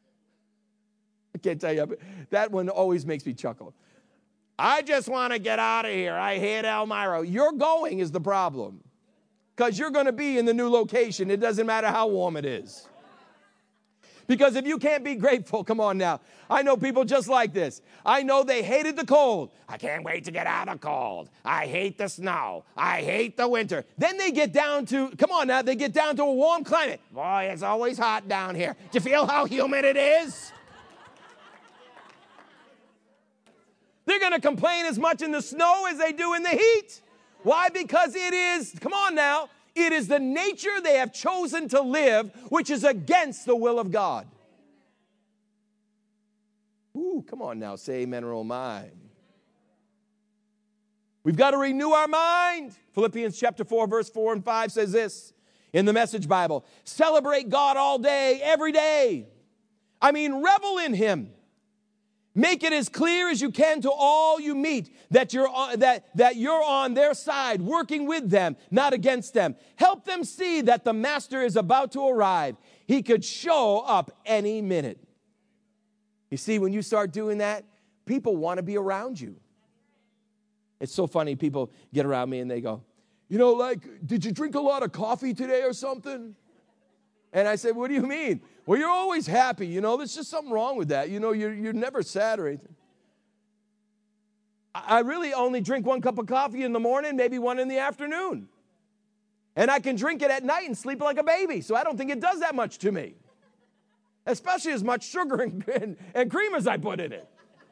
I can't tell you, that one always makes me chuckle. I just want to get out of here. I hate Elmira. You're going is the problem, because you're going to be in the new location. It doesn't matter how warm it is. Because if you can't be grateful, come on now. I know people just like this. I know they hated the cold. I can't wait to get out of cold. I hate the snow. I hate the winter. Then they get down to, come on now, they get down to a warm climate. Boy, it's always hot down here. Do you feel how humid it is? They're going to complain as much in the snow as they do in the heat. Why? Because it is, come on now, it is the nature they have chosen to live, which is against the will of God. Ooh, come on now, say amen or oh my. We've got to renew our mind. Philippians chapter four, verse four and five says this in the Message Bible. Celebrate God all day, every day. I mean, revel in him. Make it as clear as you can to all you meet that you're on, that, that you're on their side, working with them, not against them. Help them see that the master is about to arrive. He could show up any minute. You see, when you start doing that, people want to be around you. It's so funny. People get around me and they go, you know, like, did you drink a lot of coffee today or something? And I said, what do you mean? Well, you're always happy, you know. There's just something wrong with that. You know, you're, you're never sad or anything. I really only drink one cup of coffee in the morning, maybe one in the afternoon. And I can drink it at night and sleep like a baby, so I don't think it does that much to me. Especially as much sugar and, and, and cream as I put in it.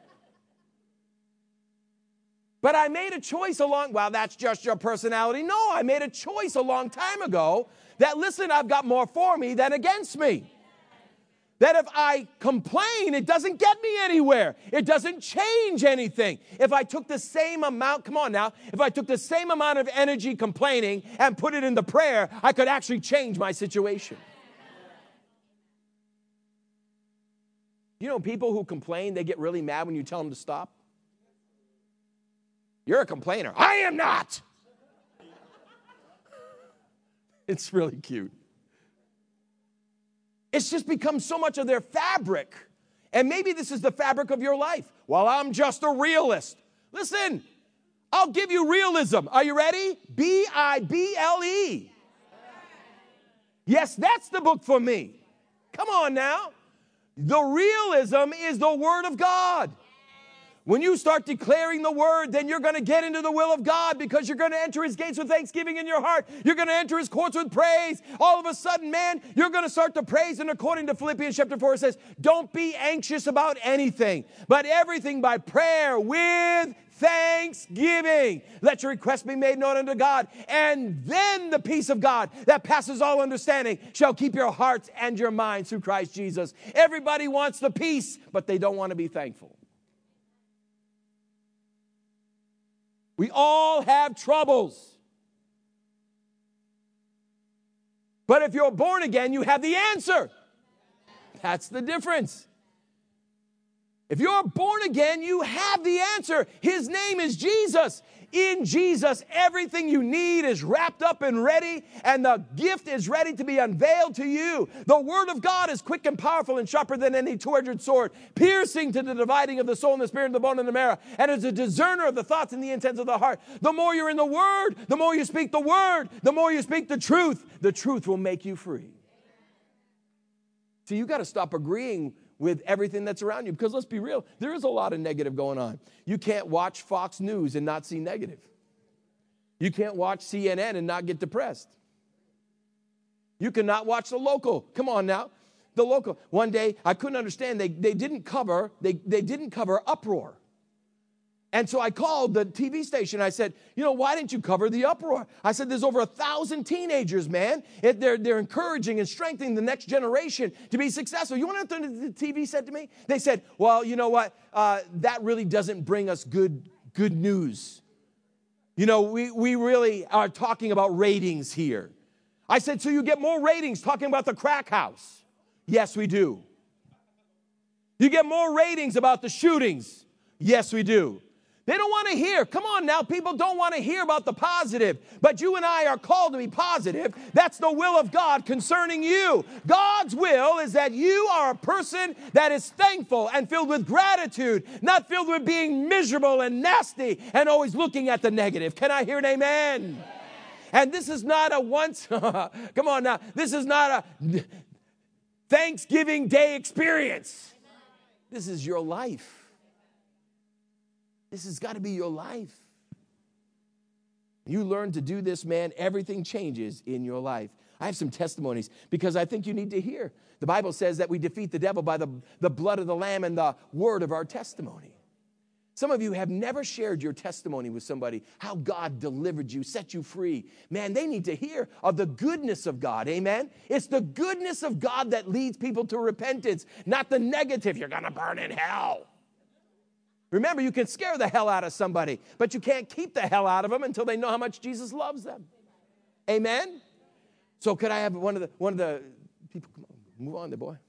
But I made a choice along, well, that's just your personality. No, I made a choice a long time ago that, listen, I've got more for me than against me. That if I complain, it doesn't get me anywhere. It doesn't change anything. If I took the same amount, come on now, if I took the same amount of energy complaining and put it into prayer, I could actually change my situation. You know, people who complain, they get really mad when you tell them to stop. You're a complainer. I am not. It's really cute. It's just become so much of their fabric. And maybe this is the fabric of your life. Well, I'm just a realist. Listen, I'll give you realism. Are you ready? B I B L E. Yes, that's the book for me. Come on now. The realism is the Word of God. When you start declaring the word, then you're going to get into the will of God because you're going to enter his gates with thanksgiving in your heart. You're going to enter his courts with praise. All of a sudden, man, you're going to start to praise. And according to Philippians chapter four, it says, don't be anxious about anything, but everything by prayer with thanksgiving. Let your request be made known unto God. And then the peace of God that passes all understanding shall keep your hearts and your minds through Christ Jesus. Everybody wants the peace, but they don't want to be thankful. We all have troubles. But if you're born again, you have the answer. That's the difference. If you're born again, you have the answer. His name is Jesus. In Jesus, everything you need is wrapped up and ready, and the gift is ready to be unveiled to you. The Word of God is quick and powerful and sharper than any two-edged sword, piercing to the dividing of the soul and the spirit and the bone and the marrow, and is a discerner of the thoughts and the intents of the heart. The more you're in the Word, the more you speak the Word, the more you speak the truth, the truth will make you free. So you got to stop agreeing with everything that's around you. Because let's be real, there is a lot of negative going on. You can't watch Fox News and not see negative. You can't watch C N N and not get depressed. You cannot watch the local. Come on now. The local. One day, I couldn't understand. They, they didn't cover, they, they didn't cover uproar. And so I called the T V station. I said, you know, why didn't you cover the uproar? I said, there's over a thousand teenagers, man. It, they're, they're encouraging and strengthening the next generation to be successful. You want to know what the T V said to me? They said, well, you know what? Uh, that really doesn't bring us good, good news. You know, we, we really are talking about ratings here. I said, so you get more ratings talking about the crack house? Yes, we do. You get more ratings about the shootings? Yes, we do. They don't want to hear. Come on now, people don't want to hear about the positive. But you and I are called to be positive. That's the will of God concerning you. God's will is that you are a person that is thankful and filled with gratitude, not filled with being miserable and nasty and always looking at the negative. Can I hear an amen? And this is not a once, come on now, this is not a Thanksgiving Day experience. This is your life. This has got to be your life. You learn to do this, man, everything changes in your life. I have some testimonies because I think you need to hear. The Bible says that we defeat the devil by the, the blood of the Lamb and the word of our testimony. Some of you have never shared your testimony with somebody, how God delivered you, set you free. Man, they need to hear of the goodness of God, amen? It's the goodness of God that leads people to repentance, not the negative, you're going to burn in hell. Remember, you can scare the hell out of somebody, but you can't keep the hell out of them until they know how much Jesus loves them. Amen? So could I have one of the one of the people, come on, move on there, boy.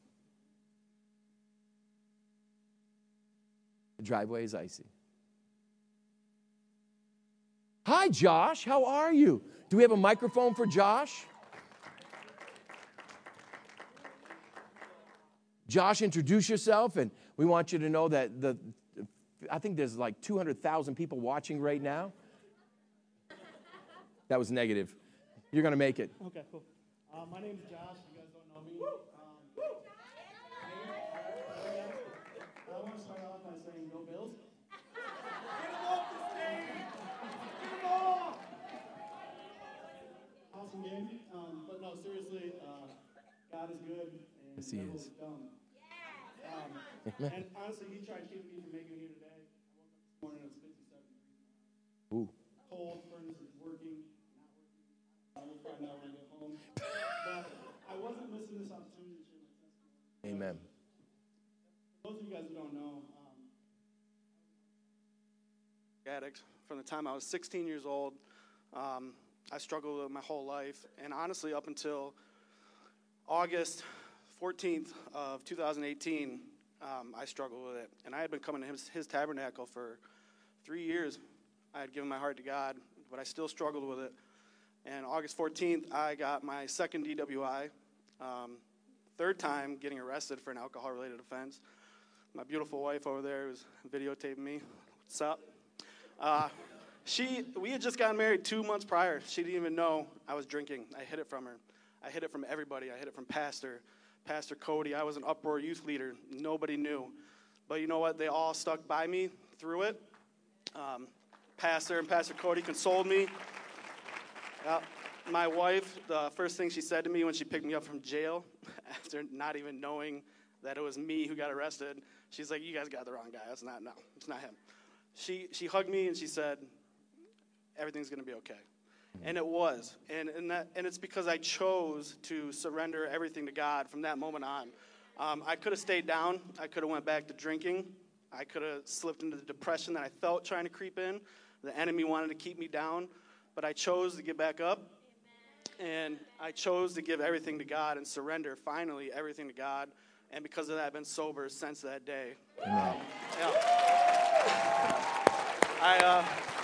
The driveway is icy. Hi, Josh. How are you? Do we have a microphone for Josh? Josh, introduce yourself, and we want you to know that the I think there's like two hundred thousand people watching right now. That was negative. You're going to make it. Okay, cool. Uh, my name's Josh. You guys don't know me. Um, I want to start off by saying go Bills. Get them off the stage! Get them off! Awesome game. Um, but no, seriously, uh, God is good and Yes, the he devil is. is dumb. Um, and honestly, he tried keeping me from making it here today. I woke up this morning and it was fifty-seven degrees. Ooh. Cold, furnace is working, not working. I will find out when I get home. But I wasn't missing this opportunity to share my testimony. Amen. For those of you guys who don't know, um, addict from the time I was sixteen years old. Um, I struggled with it my whole life, and honestly, up until August fourteenth of two thousand eighteen, um, I struggled with it. And I had been coming to his, his tabernacle for three years. I had given my heart to God, but I still struggled with it. And August fourteenth, I got my second D W I, um, third time getting arrested for an alcohol-related offense. My beautiful wife over there was videotaping me. What's up? Uh, she, we had just gotten married two months prior. She didn't even know I was drinking. I hid it from her. I hid it from everybody. I hid it from Pastor, Pastor Cody. I was an uproar youth leader. Nobody knew. But you know what? They all stuck by me through it. Um, Pastor and Pastor Cody consoled me. Uh, my wife, the first thing she said to me when she picked me up from jail, after not even knowing that it was me who got arrested, she's like, "You guys got the wrong guy. That's not, no, it's not him." She she hugged me and she said, "Everything's going to be okay." And it was. And and, that, and it's because I chose to surrender everything to God from that moment on. Um, I could have stayed down. I could have went back to drinking. I could have slipped into the depression that I felt trying to creep in. The enemy wanted to keep me down. But I chose to get back up. And I chose to give everything to God and surrender, finally, everything to God. And because of that, I've been sober since that day. Um, yeah. I, uh,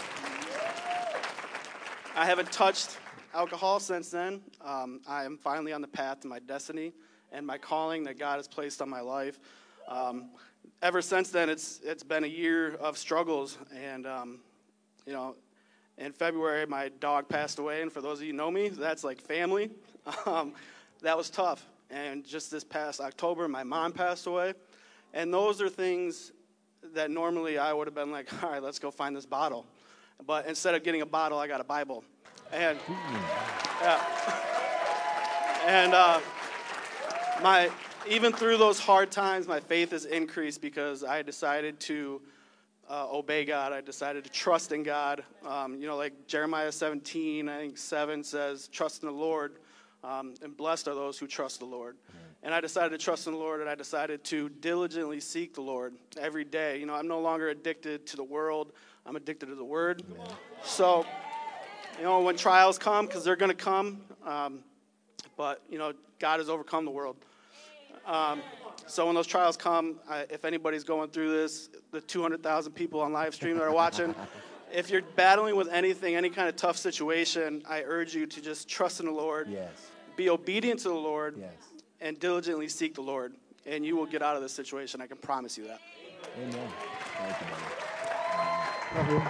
I haven't touched alcohol since then. Um, I am finally on the path to my destiny and my calling that God has placed on my life. Um, ever since then, it's it's been a year of struggles. And, um, you know, in February, my dog passed away. And for those of you who know me, that's like family. Um, that was tough. And just this past October, my mom passed away. And those are things that normally I would have been like, all right, let's go find this bottle. But instead of getting a bottle, I got a Bible. And yeah. And uh, my even through those hard times, my faith has increased because I decided to uh, obey God. I decided to trust in God. Um, you know, like Jeremiah seventeen, I think seven says, "Trust in the Lord, um, and blessed are those who trust the Lord." And I decided to trust in the Lord, and I decided to diligently seek the Lord every day. You know, I'm no longer addicted to the world. I'm addicted to the Word. Yeah. So, you know, when trials come, because they're going to come, um, but, you know, God has overcome the world. Um, so when those trials come, I, if anybody's going through this, the two hundred thousand people on live stream that are watching, if you're battling with anything, any kind of tough situation, I urge you to just trust in the Lord. Yes. Be obedient to the Lord. Yes. And diligently seek the Lord, and you will get out of this situation. I can promise you that. Amen. Thank you, buddy. Love you.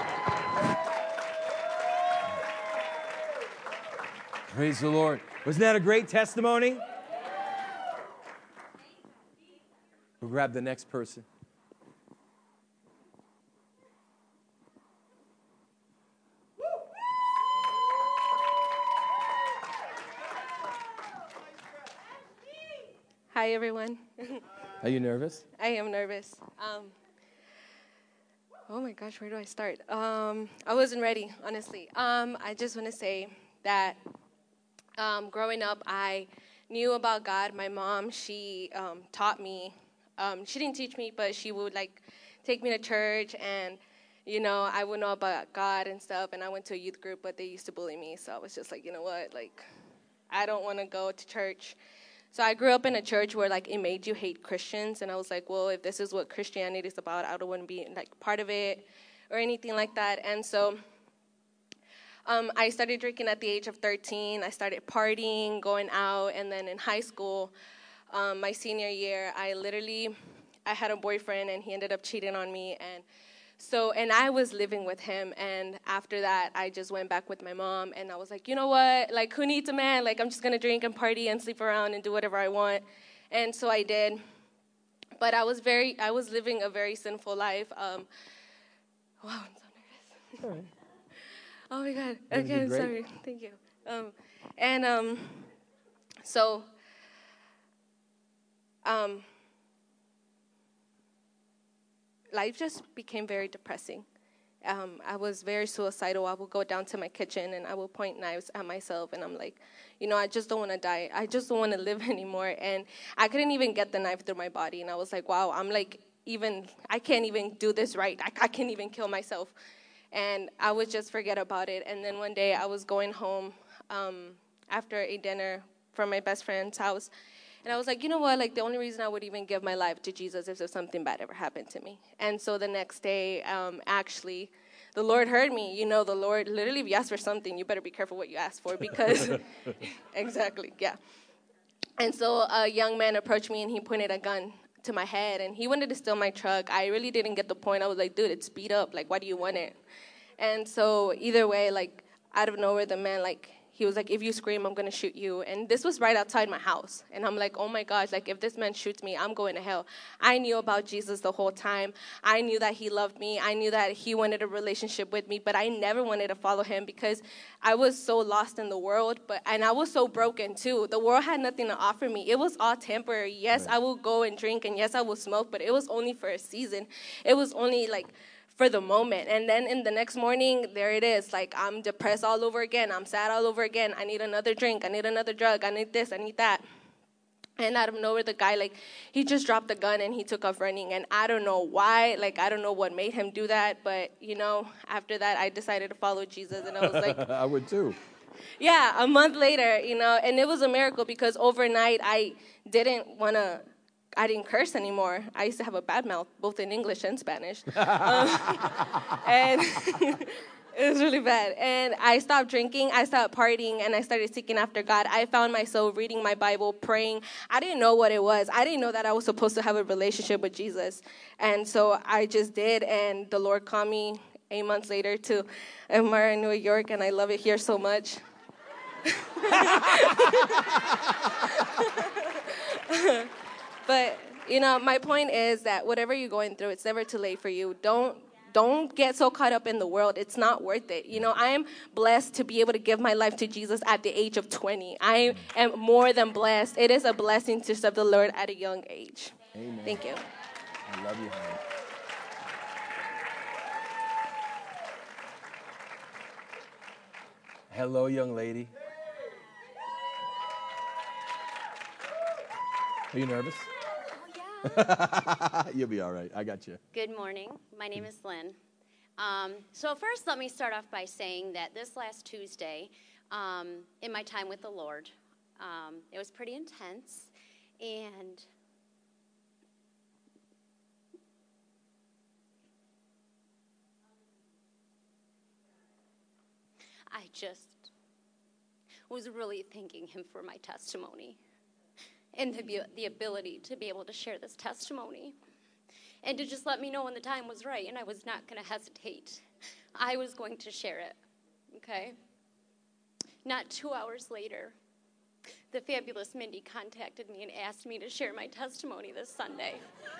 Praise the Lord. Wasn't that a great testimony? We'll grab the next person. Hi, everyone. Are you nervous? I am nervous. Um, oh, my gosh, where do I start? Um, I wasn't ready, honestly. Um, I just want to say that um, growing up, I knew about God. My mom, she um, taught me. Um, she didn't teach me, but she would, like, take me to church, and, you know, I would know about God and stuff, and I went to a youth group, but they used to bully me, so I was just like, you know what, like, I don't want to go to church. So I grew up in a church where, like, it made you hate Christians, and I was like, well, if this is what Christianity is about, I don't want to be, like, part of it or anything like that. And so um, I started drinking at the age of thirteen. I started partying, going out, and then in high school, um, my senior year, I literally, I had a boyfriend, and he ended up cheating on me, and So, and I was living with him, and after that, I just went back with my mom, and I was like, you know what, like, who needs a man? Like, I'm just going to drink and party and sleep around and do whatever I want, and so I did, but I was very, I was living a very sinful life. Um, wow, I'm so nervous. All right. Oh, my God. You're Okay, I'm great. sorry. Thank you. Um, and um, so, um, life just became very depressing. Um, I was very suicidal. I would go down to my kitchen and I would point knives at myself, and I'm like, you know, I just don't want to die. I just don't want to live anymore. And I couldn't even get the knife through my body, and I was like, wow, I'm like, even, I can't even do this right. I, I can't even kill myself. And I would just forget about it. And then one day I was going home um, after a dinner from my best friend's house, and I was like, you know what, like, the only reason I would even give my life to Jesus is if something bad ever happened to me. And so the next day, um, actually, the Lord heard me. You know, the Lord, literally, if you ask for something, you better be careful what you ask for, because, exactly, yeah. And so a young man approached me, and he pointed a gun to my head, and he wanted to steal my truck. I really didn't get the point. I was like, dude, it's beat up. Like, why do you want it? And so either way, like, out of nowhere, the man, like, he was like, if you scream, I'm going to shoot you. And this was right outside my house. And I'm like, oh, my gosh, like, if this man shoots me, I'm going to hell. I knew about Jesus the whole time. I knew that he loved me. I knew that he wanted a relationship with me. But I never wanted to follow him because I was so lost in the world. But and I was so broken, too. The world had nothing to offer me. It was all temporary. Yes, right. I will go and drink, and yes, I will smoke. But it was only for a season. It was only, like, for the moment. And then in the next morning, there it is. Like, I'm depressed all over again. I'm sad all over again. I need another drink. I need another drug. I need this. I need that. And out of nowhere, the guy, like, he just dropped the gun and he took off running. And I don't know why. Like, I don't know what made him do that. But, you know, after that, I decided to follow Jesus. And I was like... I would too. Yeah, a month later, you know. And it was a miracle because overnight, I didn't want to... I didn't curse anymore. I used to have a bad mouth, both in English and Spanish. um, and it was really bad. And I stopped drinking, I stopped partying, and I started seeking after God. I found myself reading my Bible, praying. I didn't know what it was. I didn't know that I was supposed to have a relationship with Jesus. And so I just did, and the Lord called me eight months later to Elmira, New York, and I love it here so much. But, you know, my point is that whatever you're going through, it's never too late for you. Don't don't get so caught up in the world. It's not worth it. You know, I am blessed to be able to give my life to Jesus at the age of twenty. I am more than blessed. It is a blessing to serve the Lord at a young age. Amen. Thank you. I love you, honey. Hello, young lady. Are you nervous? Oh, yeah. You'll be all right. I got you. Good morning. My name is Lynn. Um, so first, let me start off by saying that this last Tuesday, um, in my time with the Lord, um, it was pretty intense, and I just was really thanking him for my testimony. And the, the ability to be able to share this testimony. And to just let me know when the time was right, and I was not going to hesitate. I was going to share it, okay? Not two hours later, the fabulous Mindy contacted me and asked me to share my testimony this Sunday.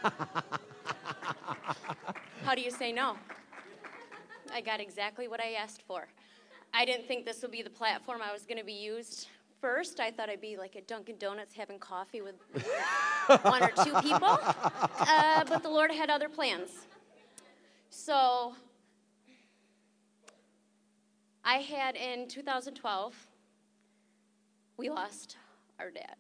How do you say no? I got exactly what I asked for. I didn't think this would be the platform I was going to be used. First, I thought I'd be like at Dunkin' Donuts having coffee with one or two people, uh, but the Lord had other plans. So I had in two thousand twelve, we lost our dad.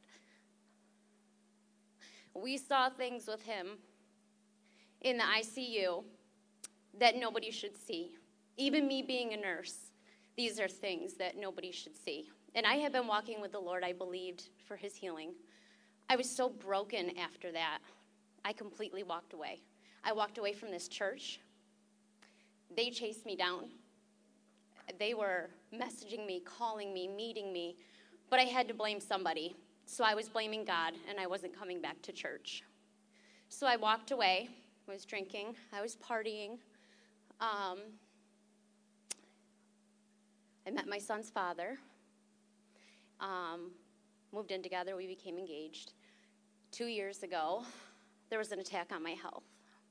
We saw things with him in the I C U that nobody should see. Even me being a nurse, these are things that nobody should see. And I had been walking with the Lord, I believed, for his healing. I was so broken after that, I completely walked away. I walked away from this church. They chased me down. They were messaging me, calling me, meeting me, but I had to blame somebody. So I was blaming God, and I wasn't coming back to church. So I walked away. I was drinking. I was partying. Um, I met my son's father. Um, moved in together, we became engaged. Two years ago, there was an attack on my health.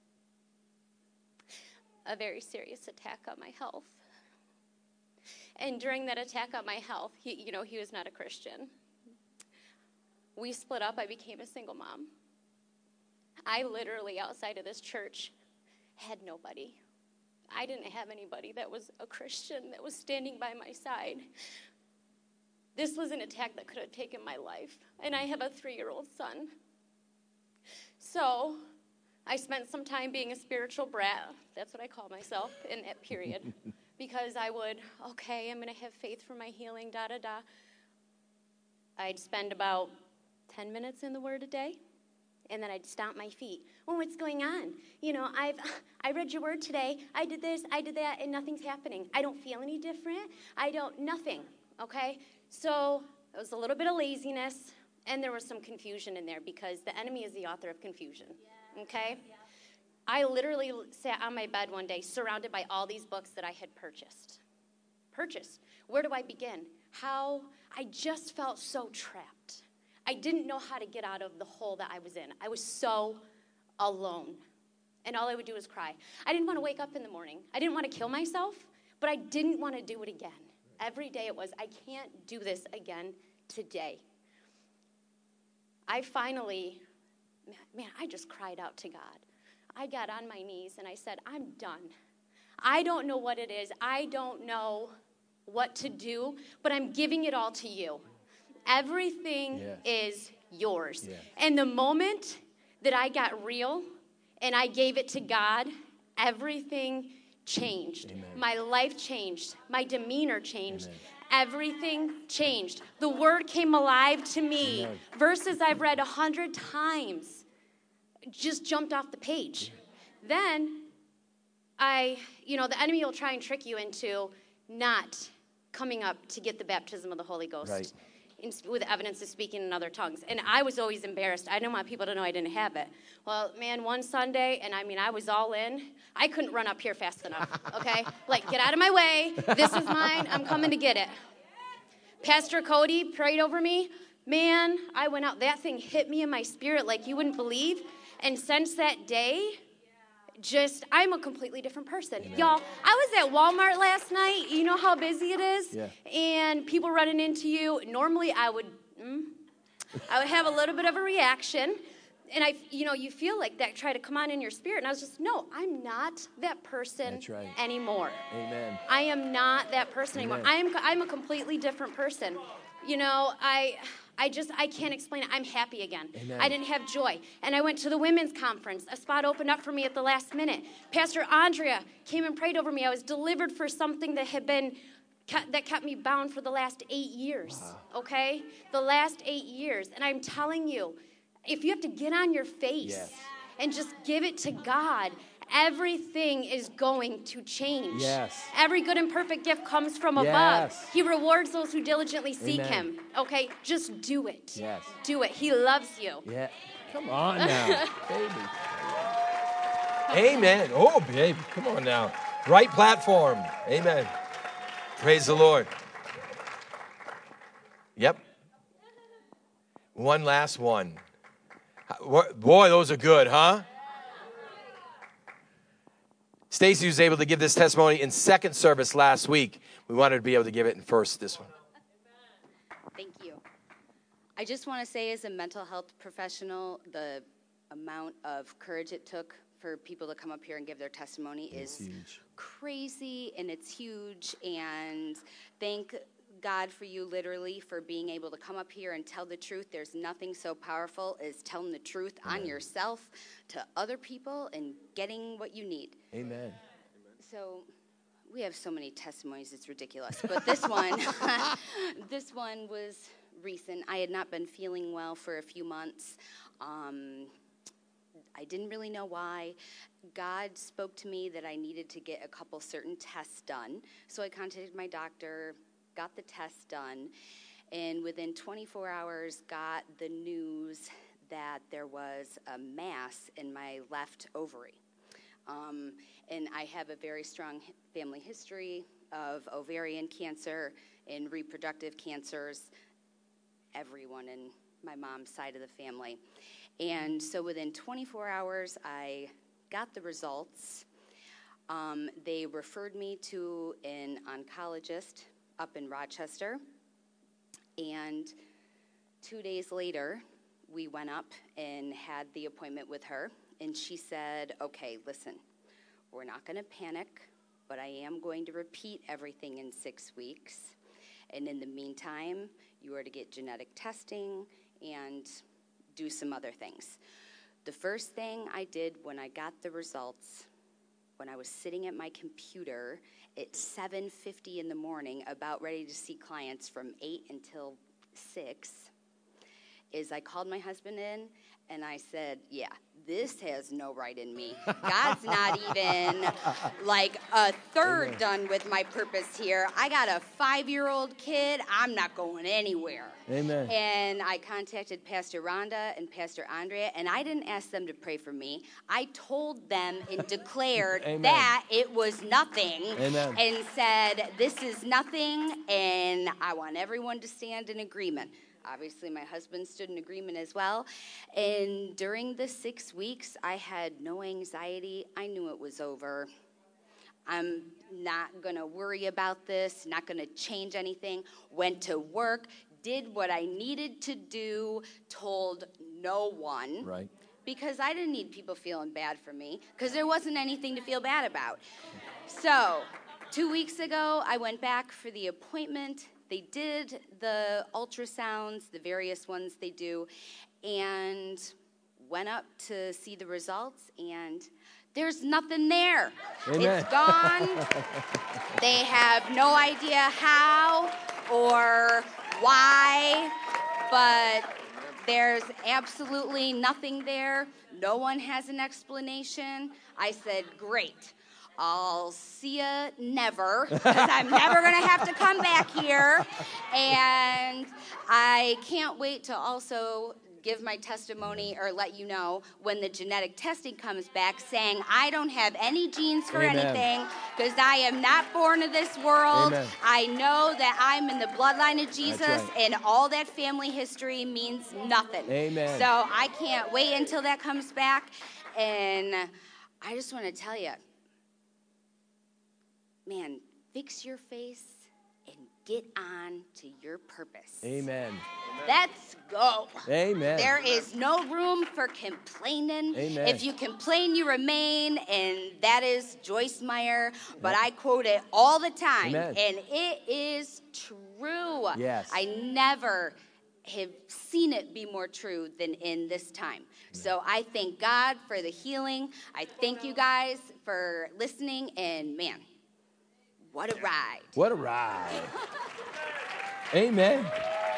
A very serious attack on my health. And during that attack on my health, he, you know, he was not a Christian. We split up, I became a single mom. I literally, outside of this church, had nobody. I didn't have anybody that was a Christian that was standing by my side. This was an attack that could have taken my life, and I have a three-year-old son. So I spent some time being a spiritual brat. That's what I call myself in that period, because I would, okay, I'm going to have faith for my healing, da-da-da. I'd spend about ten minutes in the Word a day, and then I'd stomp my feet. Oh, what's going on? You know, I've I read your Word today. I did this, I did that, and nothing's happening. I don't feel any different. I don't, nothing, okay? So it was a little bit of laziness, and there was some confusion in there because the enemy is the author of confusion, okay? I literally sat on my bed one day surrounded by all these books that I had purchased. purchase. Where do I begin? How I just felt so trapped. I didn't know how to get out of the hole that I was in. I was so alone. And all I would do was cry. I didn't want to wake up in the morning. I didn't want to kill myself, but I didn't want to do it again. Every day it was, I can't do this again today. I finally, man, I just cried out to God. I got on my knees and I said, I'm done. I don't know what it is. I don't know what to do, but I'm giving it all to you. Everything yes. is yours. Yes. And the moment that I got real and I gave it to God, everything changed. Amen. My life changed. My demeanor changed. Amen. Everything changed. The word came alive to me. Amen. Verses I've read a hundred times just jumped off the page. Then I, you know, the enemy will try and trick you into not coming up to get the baptism of the Holy Ghost. Right. In, with evidence of speaking in other tongues. And I was always embarrassed. I didn't want people to know I didn't have it. Well, man, one Sunday, and I mean, I was all in. I couldn't run up here fast enough, okay? Like, get out of my way. This is mine. I'm coming to get it. Pastor Cody prayed over me. Man, I went out. That thing hit me in my spirit like you wouldn't believe. And since that day, just, I'm a completely different person. Amen. Y'all, I was at Walmart last night. You know how busy it is? Yeah. And people running into you. Normally, I would, mm, I would have a little bit of a reaction. And I, you know, you feel like that try to come on in your spirit. And I was just, no, I'm not that person That's right. anymore. Amen. I am not that person anymore. Amen. I am, I'm a completely different person. You know, I, I just, I can't explain it. I'm happy again. Amen. I didn't have joy. And I went to the women's conference. A spot opened up for me at the last minute. Pastor Andrea came and prayed over me. I was delivered for something that had been, that kept me bound for the last eight years. Wow. Okay? The last eight years. And I'm telling you, if you have to get on your face Yes. and just give it to God, everything is going to change. Yes. Every good and perfect gift comes from Yes. above. He rewards those who diligently seek Amen. him. Okay? Just do it. Yes. Do it. He loves you. Yeah. Come on now, baby. Amen. Oh, baby. Come on now. Right platform. Amen. Praise the Lord. Yep. One last one. Boy, those are good, huh? Stacy was able to give this testimony in second service last week. We wanted to be able to give it in first this one. Thank you. I just want to say, as a mental health professional, the amount of courage it took for people to come up here and give their testimony It's is huge. crazy, and it's huge. And thank God for you, literally, for being able to come up here and tell the truth. There's nothing so powerful as telling the truth Amen. on yourself to other people and getting what you need. Amen. So we have so many testimonies, it's ridiculous. But this one, this one was recent. I had not been feeling well for a few months. Um, I didn't really know why. God spoke to me that I needed to get a couple certain tests done. So I contacted my doctor, got the tests done, and within twenty-four hours got the news that there was a mass in my left ovary. Um, and I have a very strong family history of ovarian cancer and reproductive cancers, everyone in my mom's side of the family. And so within twenty-four hours, I got the results. Um, they referred me to an oncologist up in Rochester. And two days later, we went up and had the appointment with her. And she said, okay, listen, we're not going to panic, but I am going to repeat everything in six weeks. And in the meantime, you are to get genetic testing and do some other things. The first thing I did when I got the results, when I was sitting at my computer at seven fifty in the morning, about ready to see clients from eight until six, is I called my husband in And I said, yeah, this has no right in me. God's not even like a third Amen. done with my purpose here. I got a five-year-old kid. I'm not going anywhere. Amen. And I contacted Pastor Rhonda and Pastor Andrea, and I didn't ask them to pray for me. I told them and declared Amen. that it was nothing. Amen. And said, this is nothing, and I want everyone to stand in agreement. Obviously, my husband stood in agreement as well. And during the six weeks, I had no anxiety. I knew it was over. I'm not going to worry about this, not going to change anything. Went to work, did what I needed to do, told no one. Right. Because I didn't need people feeling bad for me, because there wasn't anything to feel bad about. So, two weeks ago, I went back for the appointment. They did the ultrasounds, the various ones they do, and went up to see the results, and there's nothing there. Amen. It's gone. They have no idea how or why, but there's absolutely nothing there. No one has an explanation. I said, great. I'll see ya never, because I'm never going to have to come back here. And I can't wait to also give my testimony or let you know when the genetic testing comes back saying I don't have any genes for Amen. anything because I am not born of this world. Amen. I know that I'm in the bloodline of Jesus, right. and all that family history means nothing. Amen. So I can't wait until that comes back. And I just want to tell you, man, fix your face and get on to your purpose. Amen. Let's go. Amen. There is no room for complaining. Amen. If you complain, you remain, and that is Joyce Meyer, but I quote it all the time, Amen. and it is true. Yes. I never have seen it be more true than in this time. So I thank God for the healing. I thank you guys for listening, and man, what a ride. What a ride. Amen.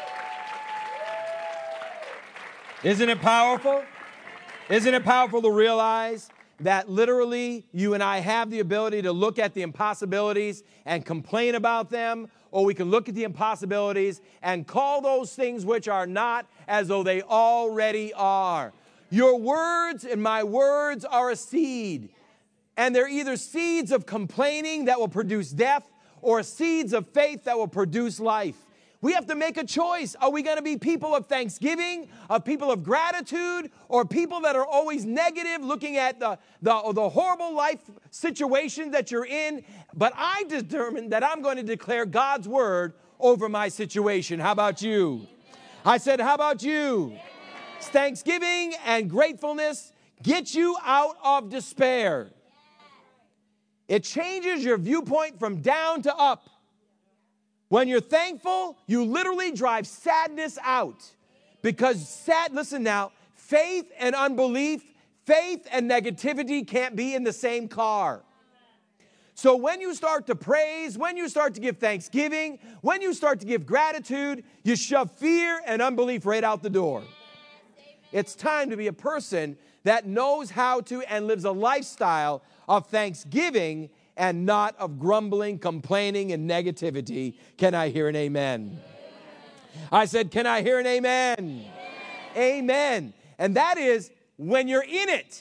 Isn't it powerful? Isn't it powerful to realize that literally you and I have the ability to look at the impossibilities and complain about them, or we can look at the impossibilities and call those things which are not as though they already are. Your words and my words are a seed. And they're either seeds of complaining that will produce death or seeds of faith that will produce life. We have to make a choice. Are we going to be people of thanksgiving, of people of gratitude, or people that are always negative, looking at the, the, the horrible life situation that you're in? But I determined that I'm going to declare God's word over my situation. How about you? I said, how about you? Thanksgiving and gratefulness get you out of despair. It changes your viewpoint from down to up. When you're thankful, you literally drive sadness out. Because sad, listen now, faith and unbelief, faith and negativity can't be in the same car. So when you start to praise, when you start to give thanksgiving, when you start to give gratitude, you shove fear and unbelief right out the door. It's time to be a person that knows how to and lives a lifestyle of thanksgiving and not of grumbling, complaining, and negativity. Can I hear an amen? I said, can I hear an amen? Amen. Amen. And that is when you're in it,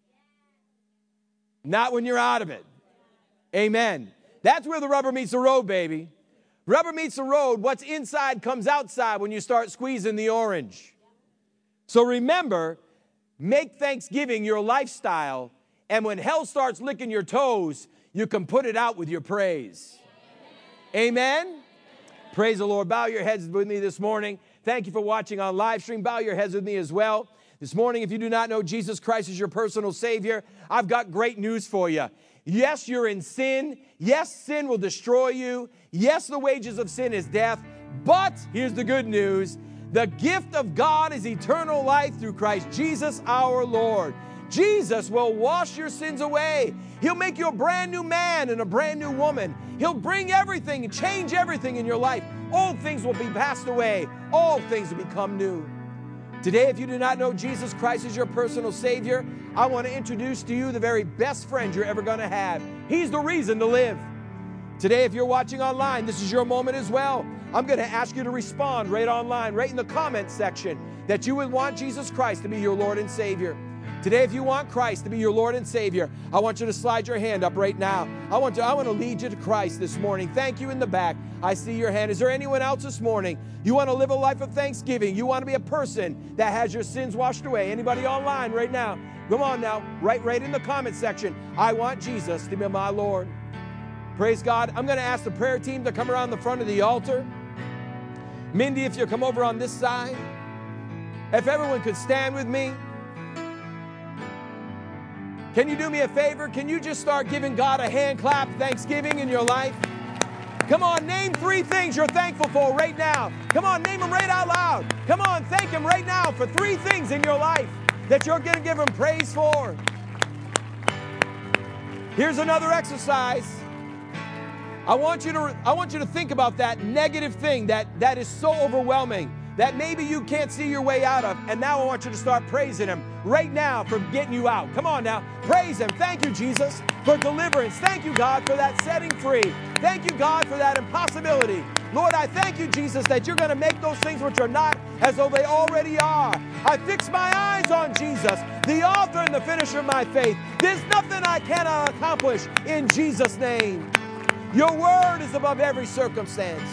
not when you're out of it. Amen. That's where the rubber meets the road, baby. Rubber meets the road. What's inside comes outside when you start squeezing the orange. So remember, make Thanksgiving your lifestyle, and when hell starts licking your toes, you can put it out with your praise. Amen? Amen? Praise the Lord. Bow your heads with me this morning. Thank you for watching on live stream. Bow your heads with me as well. This morning, if you do not know Jesus Christ as your personal Savior, I've got great news for you. Yes, you're in sin. Yes, sin will destroy you. Yes, the wages of sin is death. But here's the good news. The gift of God is eternal life through Christ Jesus our Lord. Jesus will wash your sins away. He'll make you a brand new man and a brand new woman. He'll bring everything and change everything in your life. Old things will be passed away. All things will become new. Today, if you do not know Jesus Christ as your personal Savior, I want to introduce to you the very best friend you're ever going to have. He's the reason to live. Today, if you're watching online, this is your moment as well. I'm going to ask you to respond right online, right in the comments section, that you would want Jesus Christ to be your Lord and Savior. Today, if you want Christ to be your Lord and Savior, I want you to slide your hand up right now. I want to, I want to lead you to Christ this morning. Thank you in the back. I see your hand. Is there anyone else this morning? You want to live a life of thanksgiving. You want to be a person that has your sins washed away. Anybody online right now? Come on now. Right, right in the comment section. I want Jesus to be my Lord. Praise God. I'm going to ask the prayer team to come around the front of the altar. Mindy, if you come over on this side. If everyone could stand with me. Can you do me a favor? Can you just start giving God a hand clap, thanksgiving in your life? Come on, name three things you're thankful for right now. Come on, name them right out loud. Come on, thank Him right now for three things in your life that you're going to give Him praise for. Here's another exercise. I want you to, I want you to think about that negative thing that, that is so overwhelming, that maybe you can't see your way out of, and now I want you to start praising Him right now for getting you out. Come on now, praise Him. Thank you, Jesus, for deliverance. Thank you, God, for that setting free. Thank you, God, for that impossibility. Lord, I thank you, Jesus, that you're going to make those things which are not as though they already are. I fix my eyes on Jesus, the author and the finisher of my faith. There's nothing I cannot accomplish in Jesus' name. Your word is above every circumstance.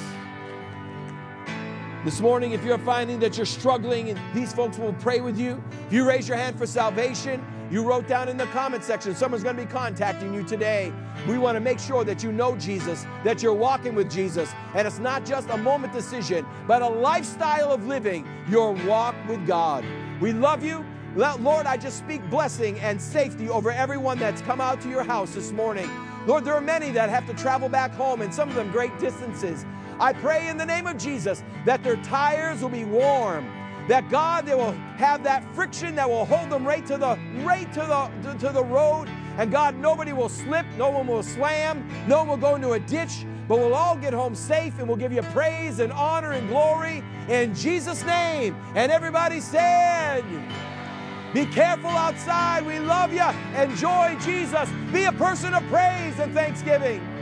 This morning, if you're finding that you're struggling, and these folks will pray with you, if you raise your hand for salvation, you wrote down in the comment section, someone's going to be contacting you today. We want to make sure that you know Jesus, that you're walking with Jesus, and it's not just a moment decision, but a lifestyle of living your walk with God. We love you. Lord, I just speak blessing and safety over everyone that's come out to your house this morning. Lord, there are many that have to travel back home, and some of them great distances. I pray in the name of Jesus that their tires will be warm, that God, they will have that friction that will hold them right to the right to the to, to the road, and God, nobody will slip, no one will slam, no one will go into a ditch, but we'll all get home safe, and we'll give you praise and honor and glory in Jesus' name. And everybody said, be careful outside. We love you. Enjoy Jesus. Be a person of praise and thanksgiving.